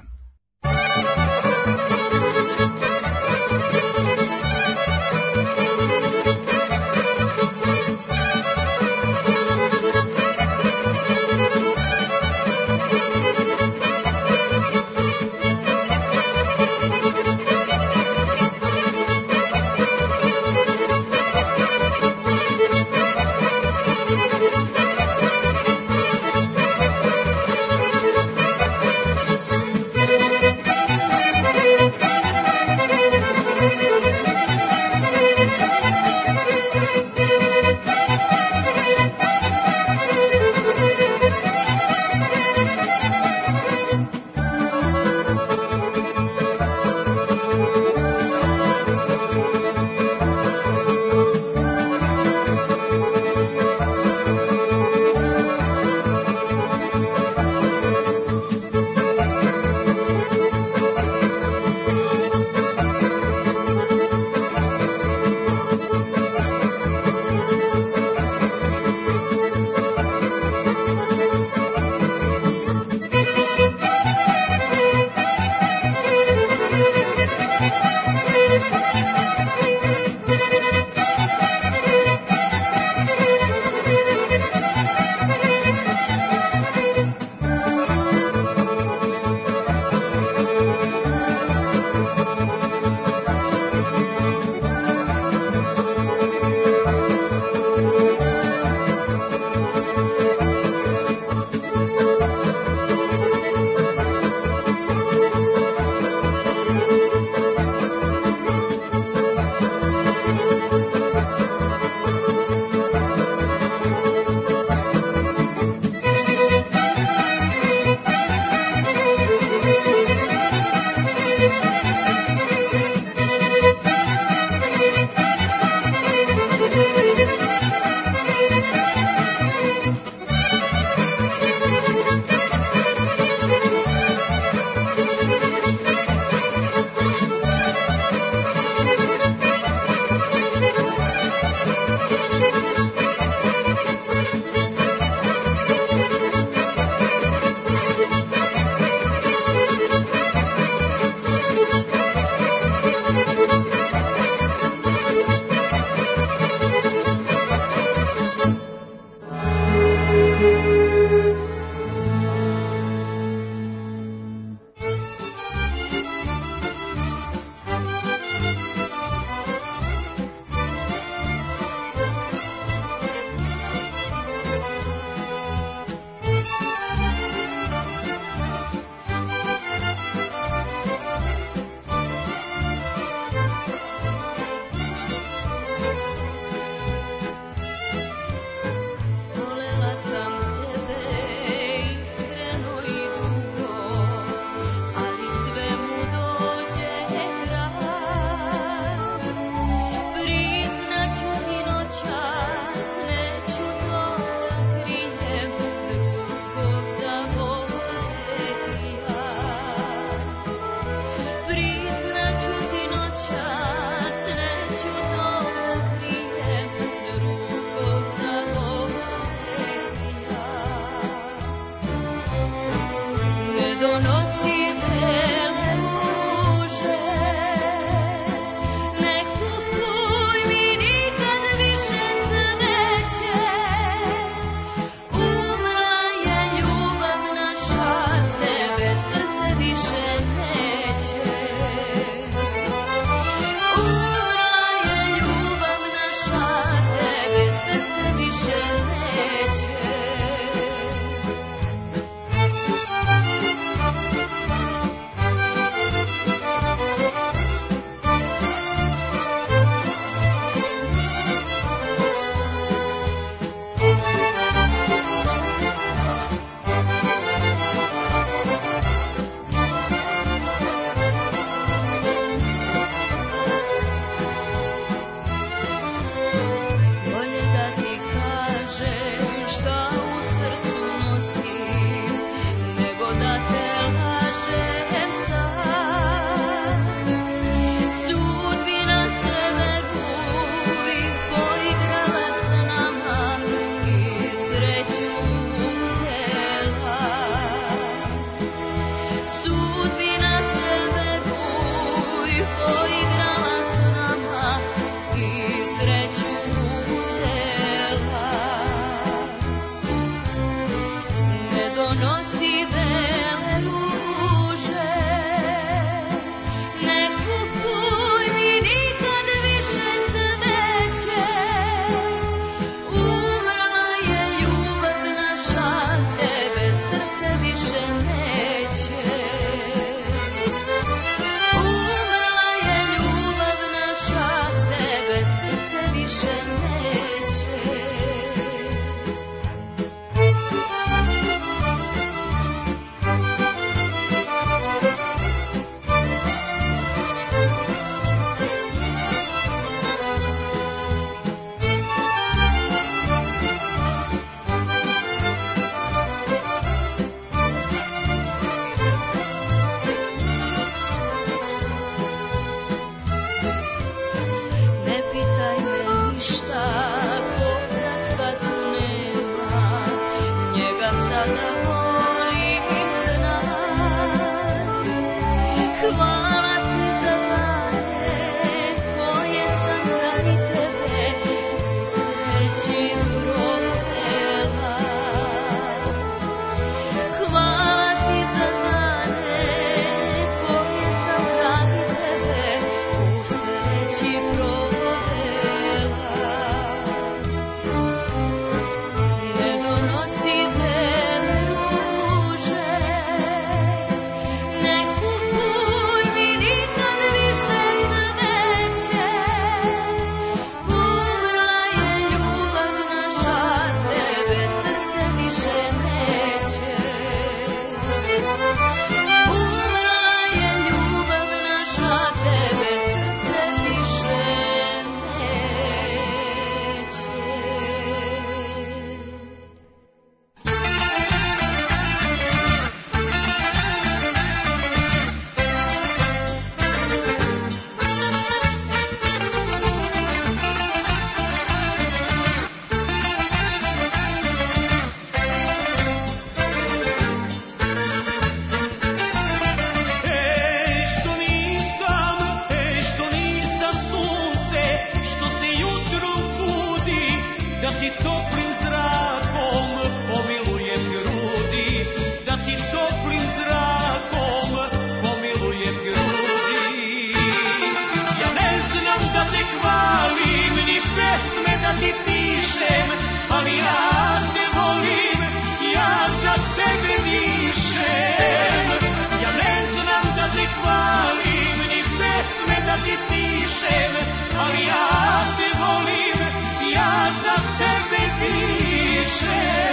toplim zrakom pomilujem grudi, da ti toplim zrakom pomilujem grudi. Ja ne znam da te hvalim, ni pesme da ti pišem, ali ja te volim, ja za tebe dišem. Ja ne znam da te hvalim, ni pesme da ti pišem, ali ja te volim, ja za tebe dišem.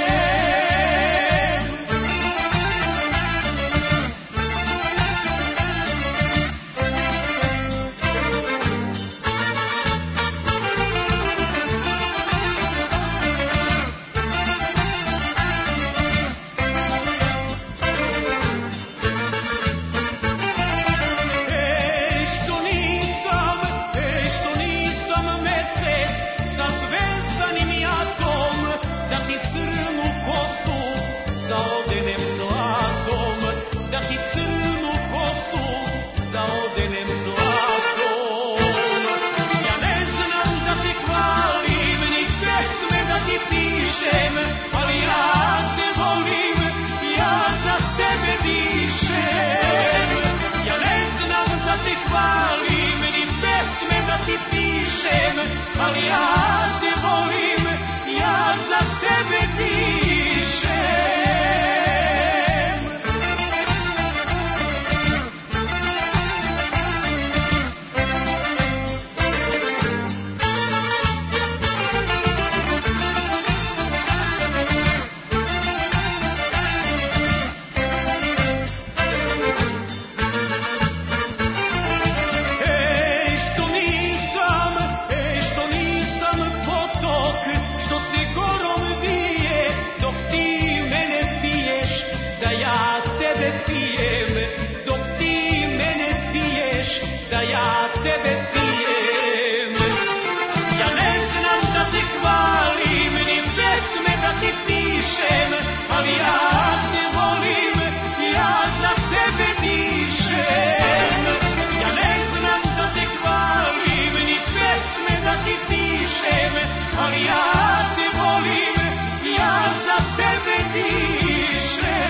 Što nisam mesec sa zvezdanim jakom, da ti crnu kosu zaodenem zlatom, da ti crnu kosu zaodenem zlatom. Ja ne znam da te hvalim, ni pesme da ti pišem, ali ja te volim, ja za tebe dišem. Ja ne znam da te hvalim, ni pesme da ti pišem, ali ja te volim, ja za tebe dišem. Što nisam potok, što se gorom vije, dok ti mene piješ, da ja tebe pijem, dok ti mene piješ, da ja tebe pijem. Ja ne znam da te hvalim, ni pesme da ti pišem, ali ja te volim, ja za tebe dišem. Ja ne znam da te hvalim, ni pesme da ti pišem, ali ja te volim, ja za tebe dišem.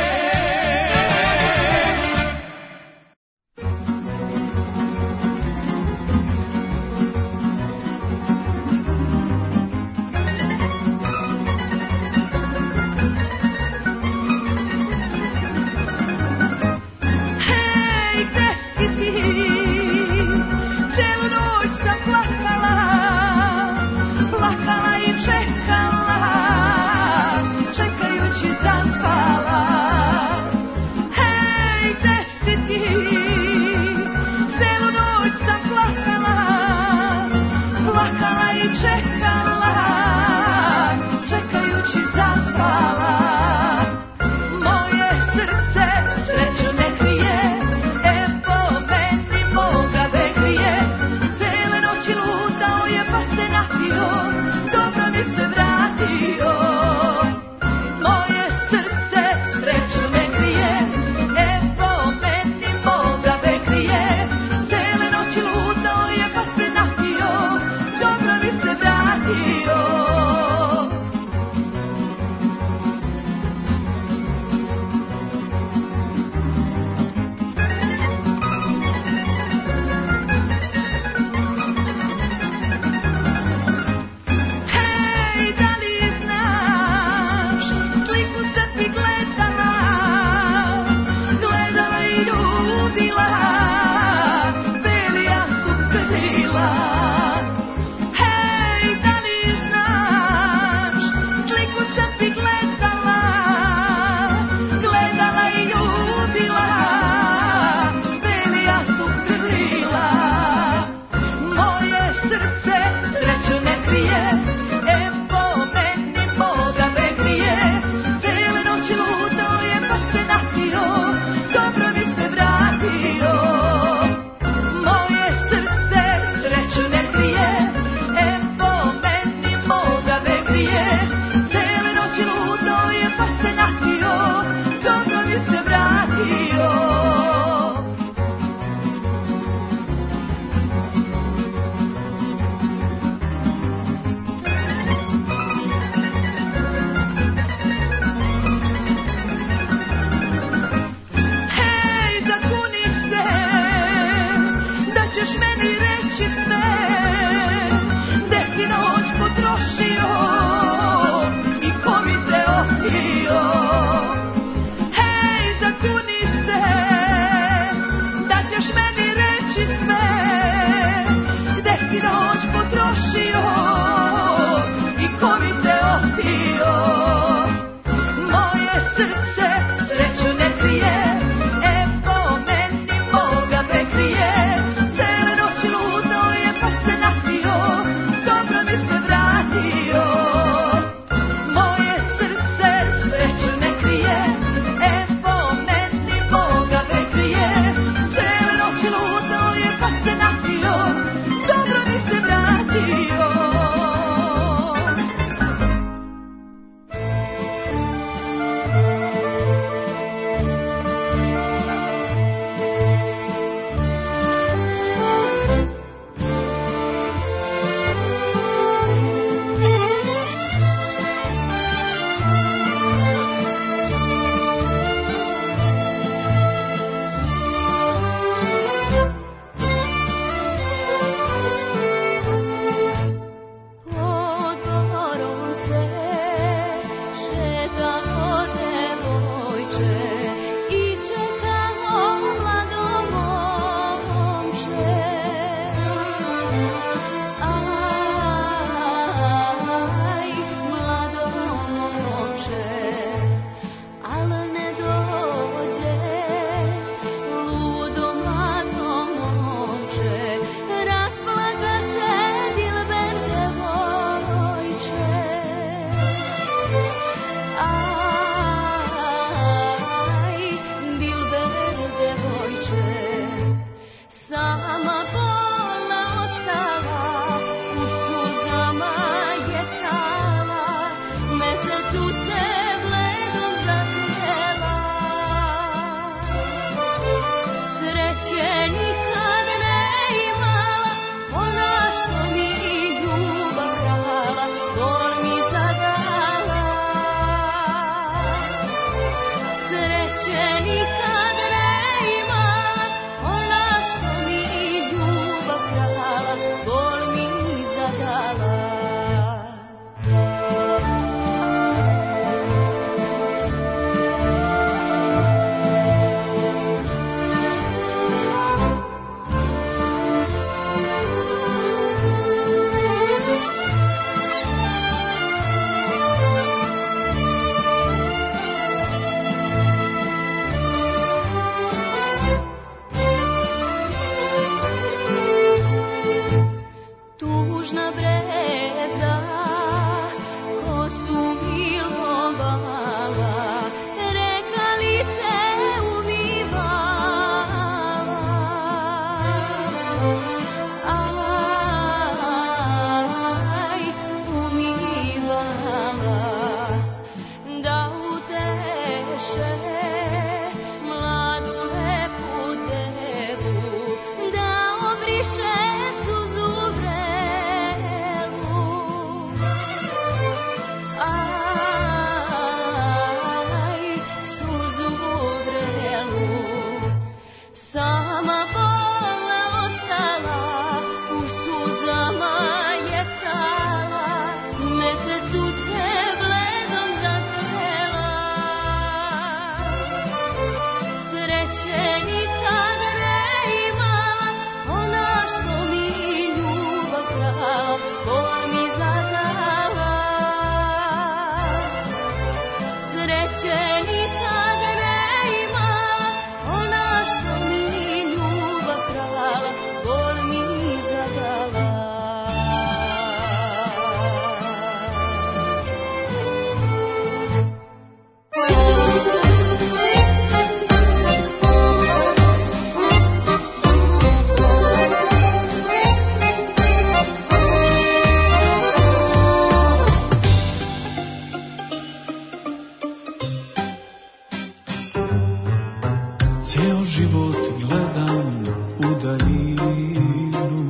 život gledam u daljinu,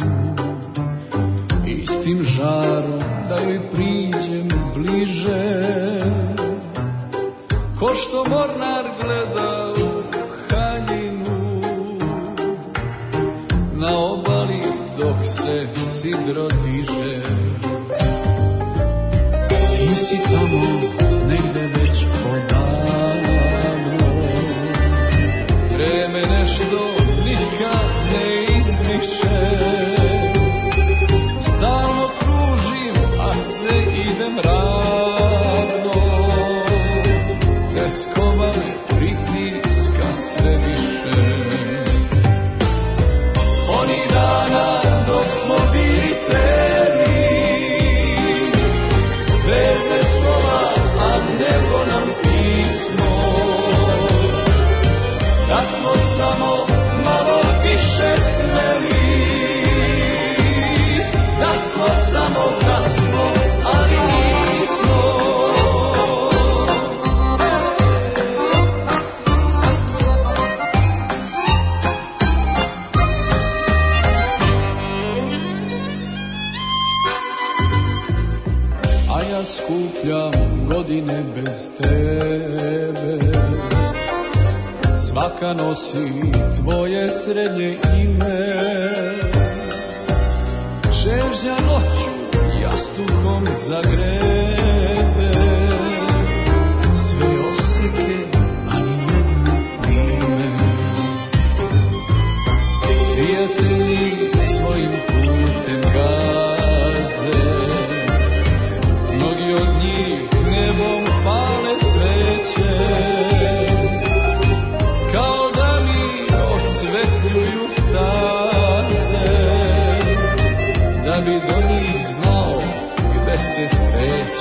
istim žarom da joj priđem bliže, ko što mornar gleda u haljinu, na obali dok se sidro diže. Ti si tamo negde već odavno, vreme nešto nikad ne izbriše, stalno kružim, a sve idem ravno, teskova me pritiska sve više. Oni dana dok smo bili celi, zvezde slova, a nebo nam pismo, da smo samo malo više smeli, da smo samo da smo, ali nismo. A ja skupljam godine bez tebe, svaka nosi tvoje srednje ime, žežnja noću jastukom zagrebe, sve oseke, ali jedno ime. Prijatelji svojim putem gaze, mnogi od njih nebom pale sveće, kao da mi osvetljuju staze, da bi do njih znao gde se skreće.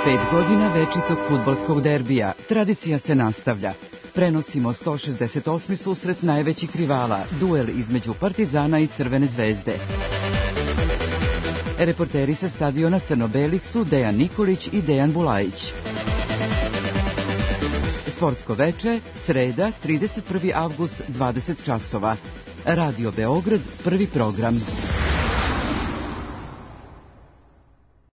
5 godina večitog fudbalskog derbija. Tradicija se nastavlja. Prenosimo 168. susret najvećih rivala, duel između Partizana i Crvene zvezde. Reporteri sa stadiona Crno-belih su Dejan Nikolić i Dejan Bulajić. Sportsko veče, sreda, 31. avgust, 20 časova. Radio Beograd, prvi program.